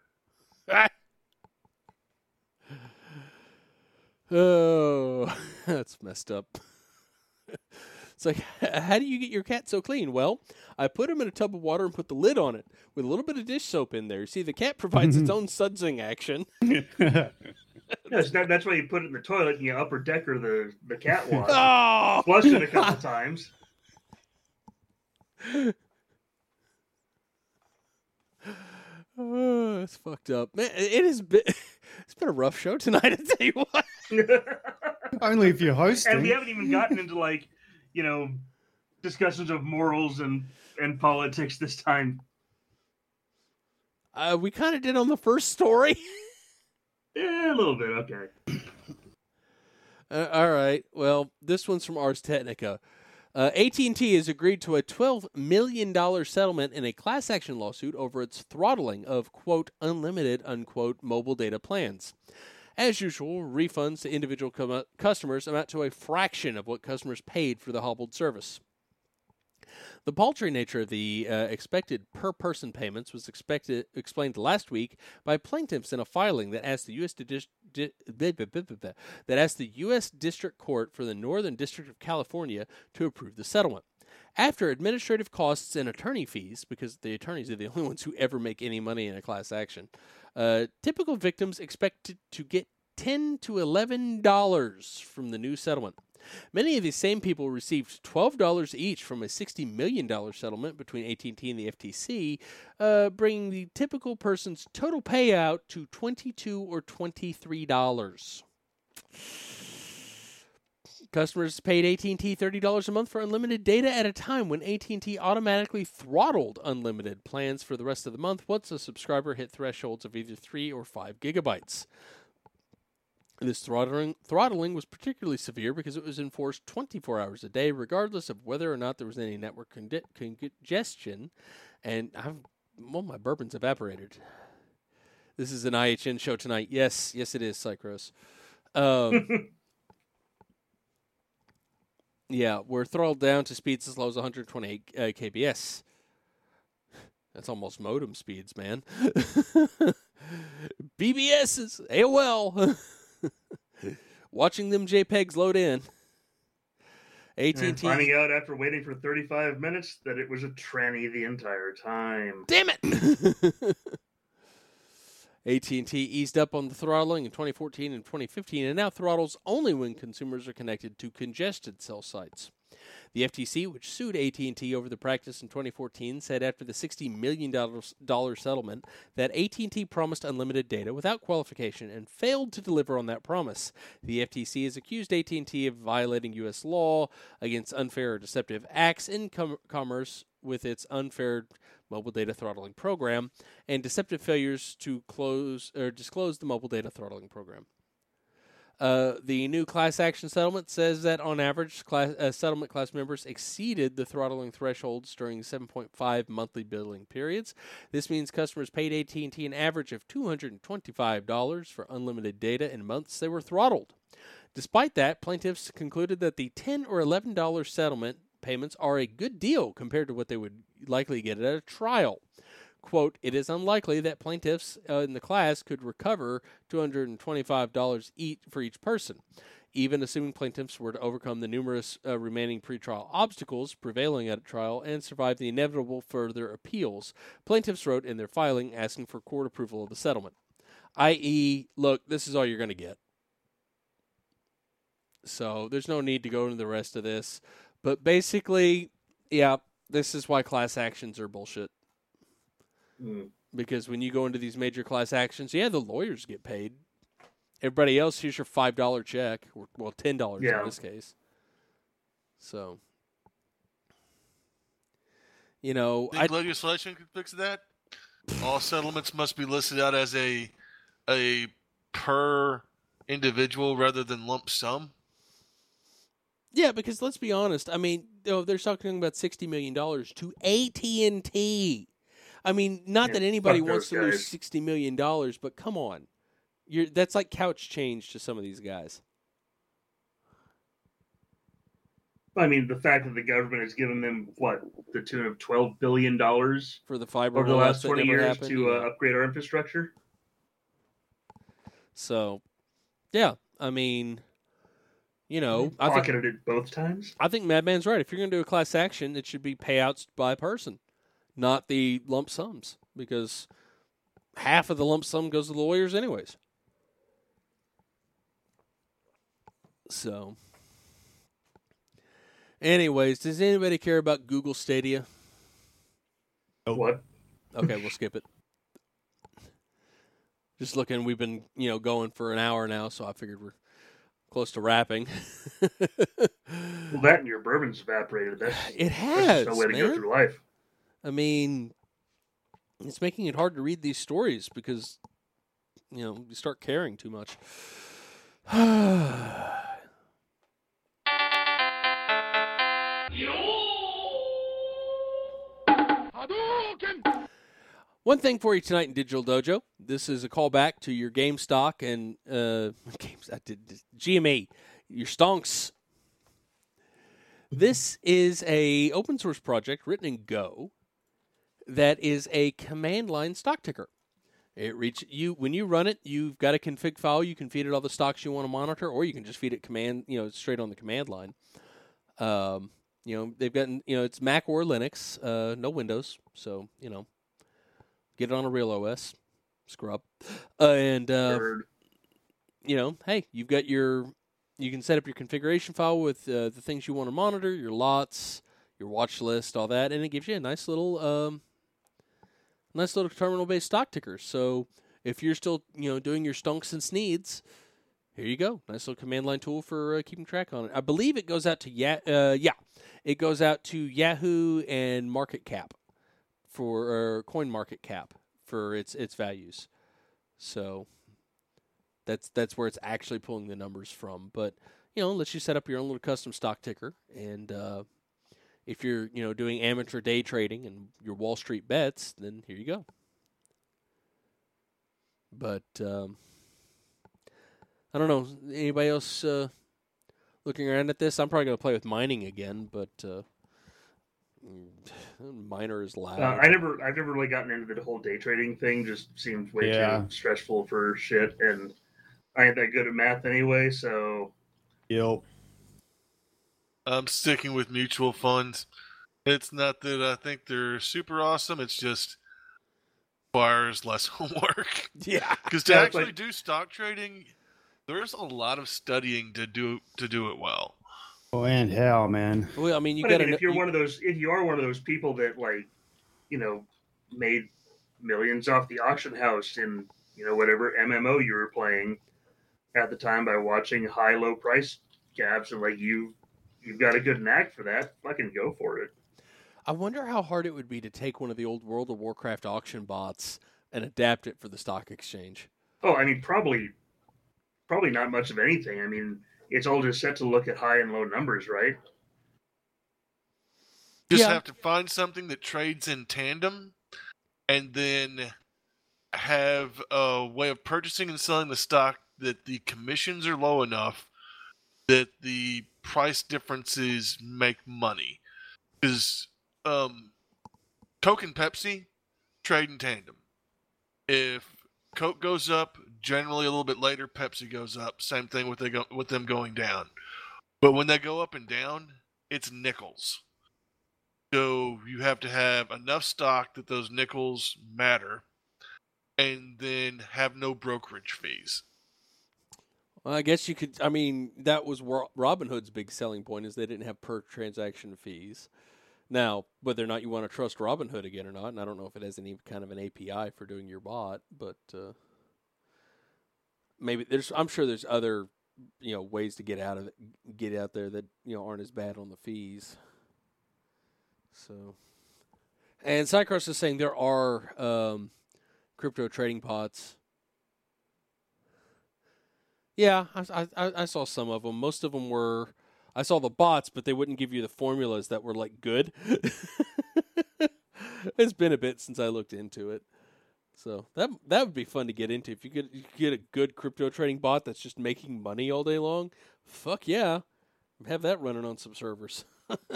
Oh, that's messed up. It's like, how do you get your cat so clean? Well, I put him in a tub of water and put the lid on it with a little bit of dish soap in there. See, the cat provides its own sudsing action. That's why you put it in the toilet and you upper decker the cat water. Oh! Flush it a couple times. Oh, that's fucked up. Man, it's been a rough show tonight, I tell you what. Only if you're hosting. And we haven't even gotten into discussions of morals and politics this time. We kind of did on the first story. Yeah, a little bit. Okay. All right. Well, this one's from Ars Technica. AT&T has agreed to a $12 million settlement in a class action lawsuit over its throttling of, quote, unlimited, unquote, mobile data plans. As usual, refunds to individual customers amount to a fraction of what customers paid for the hobbled service. The paltry nature of the expected per-person payments was explained last week by plaintiffs in a filing that asked the U.S. District Court for the Northern District of California to approve the settlement. After administrative costs and attorney fees, because the attorneys are the only ones who ever make any money in a class action, typical victims expect to get $10 to $11 from the new settlement. Many of these same people received $12 each from a $60 million settlement between AT&T and the FTC, bringing the typical person's total payout to $22 or $23. Customers paid AT&T $30 a month for unlimited data at a time when AT&T automatically throttled unlimited plans for the rest of the month once a subscriber hit thresholds of either 3 or 5 gigabytes. This throttling was particularly severe because it was enforced 24 hours a day, regardless of whether or not there was any network congestion. And my bourbon's evaporated. This is an IHN show tonight. Yes, it is, Cycros. Yeah, we're throttled down to speeds as low as 128 kbs. That's almost modem speeds, man. BBS's, AOL. Watching them JPEGs load in. AT&T. And finding out after waiting for 35 minutes that it was a tranny the entire time. Damn it! AT&T eased up on the throttling in 2014 and 2015 and now throttles only when consumers are connected to congested cell sites. The FTC, which sued AT&T over the practice in 2014, said after the $60 million settlement that AT&T promised unlimited data without qualification and failed to deliver on that promise. The FTC has accused AT&T of violating U.S. law against unfair or deceptive acts in commerce with its unfair mobile data throttling program and deceptive failures to disclose the mobile data throttling program. The new class action settlement says that on average, settlement class members exceeded the throttling thresholds during 7.5 monthly billing periods. This means customers paid AT&T an average of $225 for unlimited data in months they were throttled. Despite that, plaintiffs concluded that the $10 or $11 settlement payments are a good deal compared to what they would likely get at a trial. Quote, it is unlikely that plaintiffs in the class could recover $225 each for each person, even assuming plaintiffs were to overcome the numerous remaining pretrial obstacles prevailing at a trial and survive the inevitable further appeals. Plaintiffs wrote in their filing asking for court approval of the settlement, i.e., look, this is all you're going to get. So there's no need to go into the rest of this. But basically, yeah, this is why class actions are bullshit. Because when you go into these major class actions, yeah, the lawyers get paid. Everybody else, here's your $5 check. Well, $10 in this case. So, you know. Think legislation could fix that? All settlements must be listed out as a per individual rather than lump sum? Yeah, because let's be honest. I mean, they're talking about $60 million to AT&T. I mean, not that anybody wants to lose $60 million, but come on. That's like couch change to some of these guys. I mean, the fact that the government has given them, the tune of $12 billion for the fiber over the last 20 years happened, to upgrade our infrastructure. So, yeah, I mean, you know. Pocketed it both times? I think Madman's right. If you're going to do a class action, it should be payouts by person, not the lump sums, because half of the lump sum goes to the lawyers anyways. So, anyways, does anybody care about Google Stadia? What? Okay, we'll skip it. Just looking, we've been, going for an hour now, so I figured we're close to wrapping. Well, that and your bourbon's evaporated. It has, that's no way to go through life. I mean, it's making it hard to read these stories because, you start caring too much. One thing for you tonight in Digital Dojo. This is a callback to your GameStop and GME, your stonks. This is a open source project written in Go that is a command line stock ticker. When you run it, you've got a config file. You can feed it all the stocks you want to monitor, or you can just feed it straight on the command line. they've gotten, it's Mac or Linux, no Windows. So, get it on a real OS, scrub. And, Word. hey, you've got you can set up your configuration file with the things you want to monitor, your lots, your watch list, all that. And it gives you a nice little terminal-based stock ticker. So if you're still, doing your stonks and sneeds, here you go. Nice little command line tool for keeping track on it. I believe it goes out to it goes out to Yahoo and Market Cap for Coin Market Cap for its values. So that's where it's actually pulling the numbers from. But lets you set up your own little custom stock ticker. And if you're doing amateur day trading and your Wall Street bets, then here you go. But I don't know. Anybody else looking around at this? I'm probably going to play with mining again, but miner is loud. I've never really gotten into the whole day trading thing. Just seems way too stressful for shit, and I ain't that good at math anyway. So, Yep. I'm sticking with mutual funds. It's not that I think they're super awesome. It's just requires less homework. Yeah, because to actually do stock trading, there's a lot of studying to do it well. Oh, and hell, man. Well, I mean, if you are one of those people that made millions off the auction house in whatever MMO you were playing at the time by watching high-low price gaps, and you've got a good knack for that, fucking go for it. I wonder how hard it would be to take one of the old World of Warcraft auction bots and adapt it for the stock exchange. Oh, I mean, probably not much of anything. I mean, it's all just set to look at high and low numbers, right? Just have to find something that trades in tandem, and then have a way of purchasing and selling the stock that the commissions are low enough that the price differences make money. Because Coke and Pepsi trade in tandem. If Coke goes up, generally a little bit later, Pepsi goes up. Same thing with them going down. But when they go up and down, it's nickels. So you have to have enough stock that those nickels matter, and then have no brokerage fees. Well, I guess you could. I mean, that was Robinhood's big selling point, is they didn't have per transaction fees. Now, whether or not you want to trust Robinhood again or not, and I don't know if it has any kind of an API for doing your bot, but maybe I'm sure there's other ways to get out there that aren't as bad on the fees. So, and Cycross is saying there are crypto trading bots. Yeah, I saw some of them. Most of them were. I saw the bots, but they wouldn't give you the formulas that were good. It's been a bit since I looked into it, so that would be fun to get into. If you could get a good crypto trading bot that's just making money all day long, fuck yeah, have that running on some servers.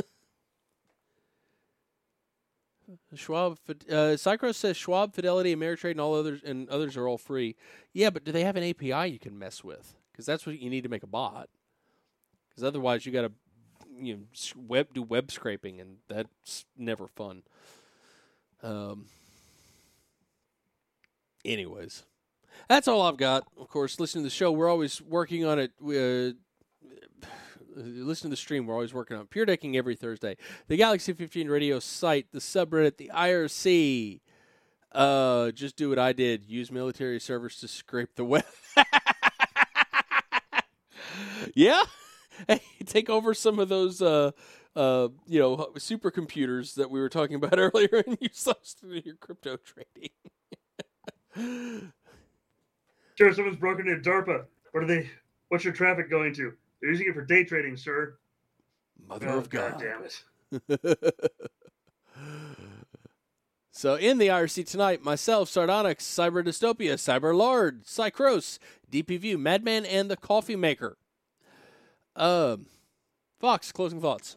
Cycros says Schwab, Fidelity, Ameritrade, and others are all free. Yeah, but do they have an API you can mess with? Because that's what you need to make a bot. Because otherwise, you got to do web scraping, and that's never fun. Anyways, that's all I've got. Of course, listening to the show, we're always working on it. Listen to the stream. We're always working on Pure Decking every Thursday. The Galaxy 15 radio site, the subreddit, the IRC. Just do what I did. Use military servers to scrape the web. Yeah. Hey, take over some of those, supercomputers that we were talking about earlier and use those to do your crypto trading. Sure, someone's broken into DARPA. What's your traffic going to? They're using it for day trading, sir. Mother of God. God damn it. So in the IRC tonight, myself, Sardonyx, Cyber Dystopia, Cyber Lord, Cycros, DPView, Madman, and the Coffee Maker. Fox, closing thoughts.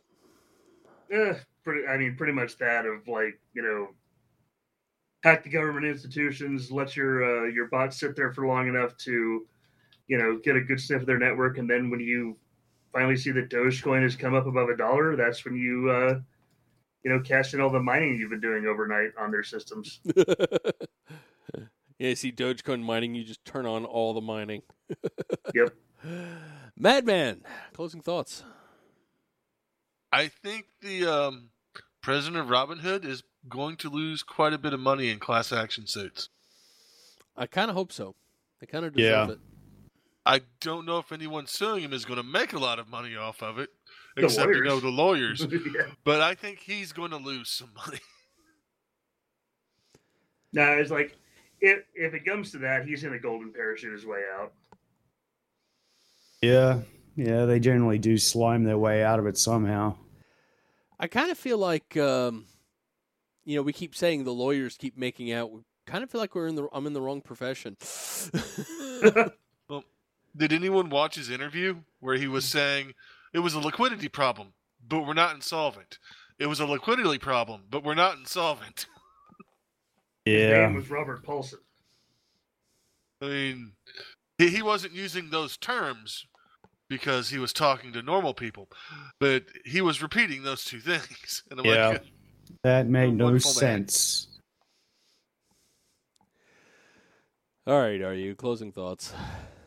Pretty much that of hack the government institutions, let your bots sit there for long enough to, get a good sniff of their network, and then when you finally see that Dogecoin has come up above $1, that's when you cash in all the mining you've been doing overnight on their systems. Yeah, see Dogecoin mining, you just turn on all the mining. Yep. Madman, closing thoughts. I think the president of Robinhood is going to lose quite a bit of money in class action suits. I kind of hope so. They kind of deserve it. I don't know if anyone suing him is going to make a lot of money off of it, The except lawyers. the lawyers. Yeah. But I think he's going to lose some money. No, it's like if it comes to that, he's going to golden parachute his way out. Yeah, they generally do slime their way out of it somehow. I kind of feel like, we keep saying the lawyers keep making out. We kind of feel like I'm in the wrong profession. Well, did anyone watch his interview where he was saying it was a liquidity problem, but we're not insolvent? It was a liquidity problem, but we're not insolvent. His Yeah, name was Robert Paulson. I mean, he wasn't using those terms because he was talking to normal people, but he was repeating those two things. And I'm like, that made no wonderful sense. All right, are you closing thoughts?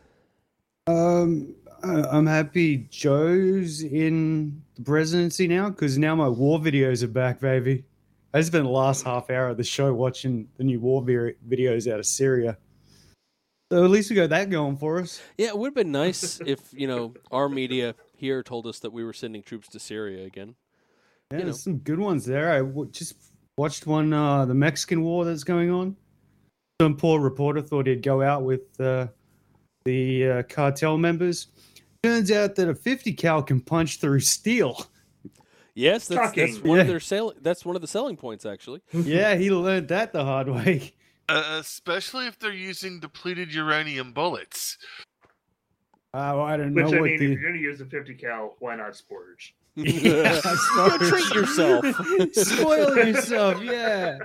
I'm happy Joe's in the presidency now because now my war videos are back, baby. I spent the last half hour of the show watching the new war videos out of Syria. So at least we got that going for us. Yeah, it would have been nice if, our media here told us that we were sending troops to Syria again. Yeah, there's some good ones there. I just watched one, the Mexican war that's going on. Some poor reporter thought he'd go out with the cartel members. Turns out that a 50 cal can punch through steel. Yes, that's Shocking. one of their that's one of the selling points, actually. Yeah, he learned that the hard way. especially if they're using depleted uranium bullets. Oh, I don't Which, know I what mean, the... if you're going to use the 50 cal, why not splurge? Yeah, Go treat yourself. Spoil yourself, yeah.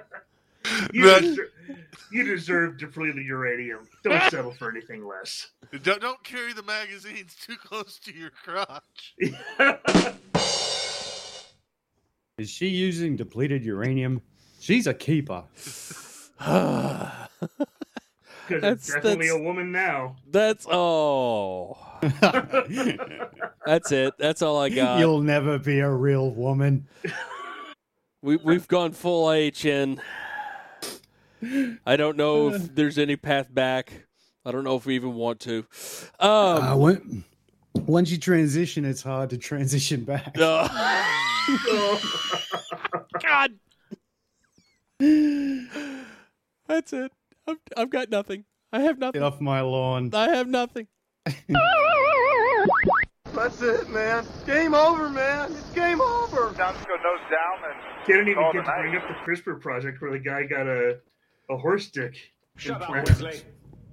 You deserve depleted uranium. Don't settle for anything less. Don't carry the magazines too close to your crotch. Is she using depleted uranium? She's a keeper. Because it's definitely a woman now. That's it. That's all I got. You'll never be a real woman. We've gone full HN. I don't know if there's any path back. I don't know if we even want to. Once you transition, it's hard to transition back. God. That's it. I've got nothing. I have nothing. Get off my lawn. I have nothing. That's it, man. Game over, man. It's game over. Time to go nose down and Didn't even call get it to a bring night. up the CRISPR project where the guy got a horse dick Shut up, implanted. Wesley.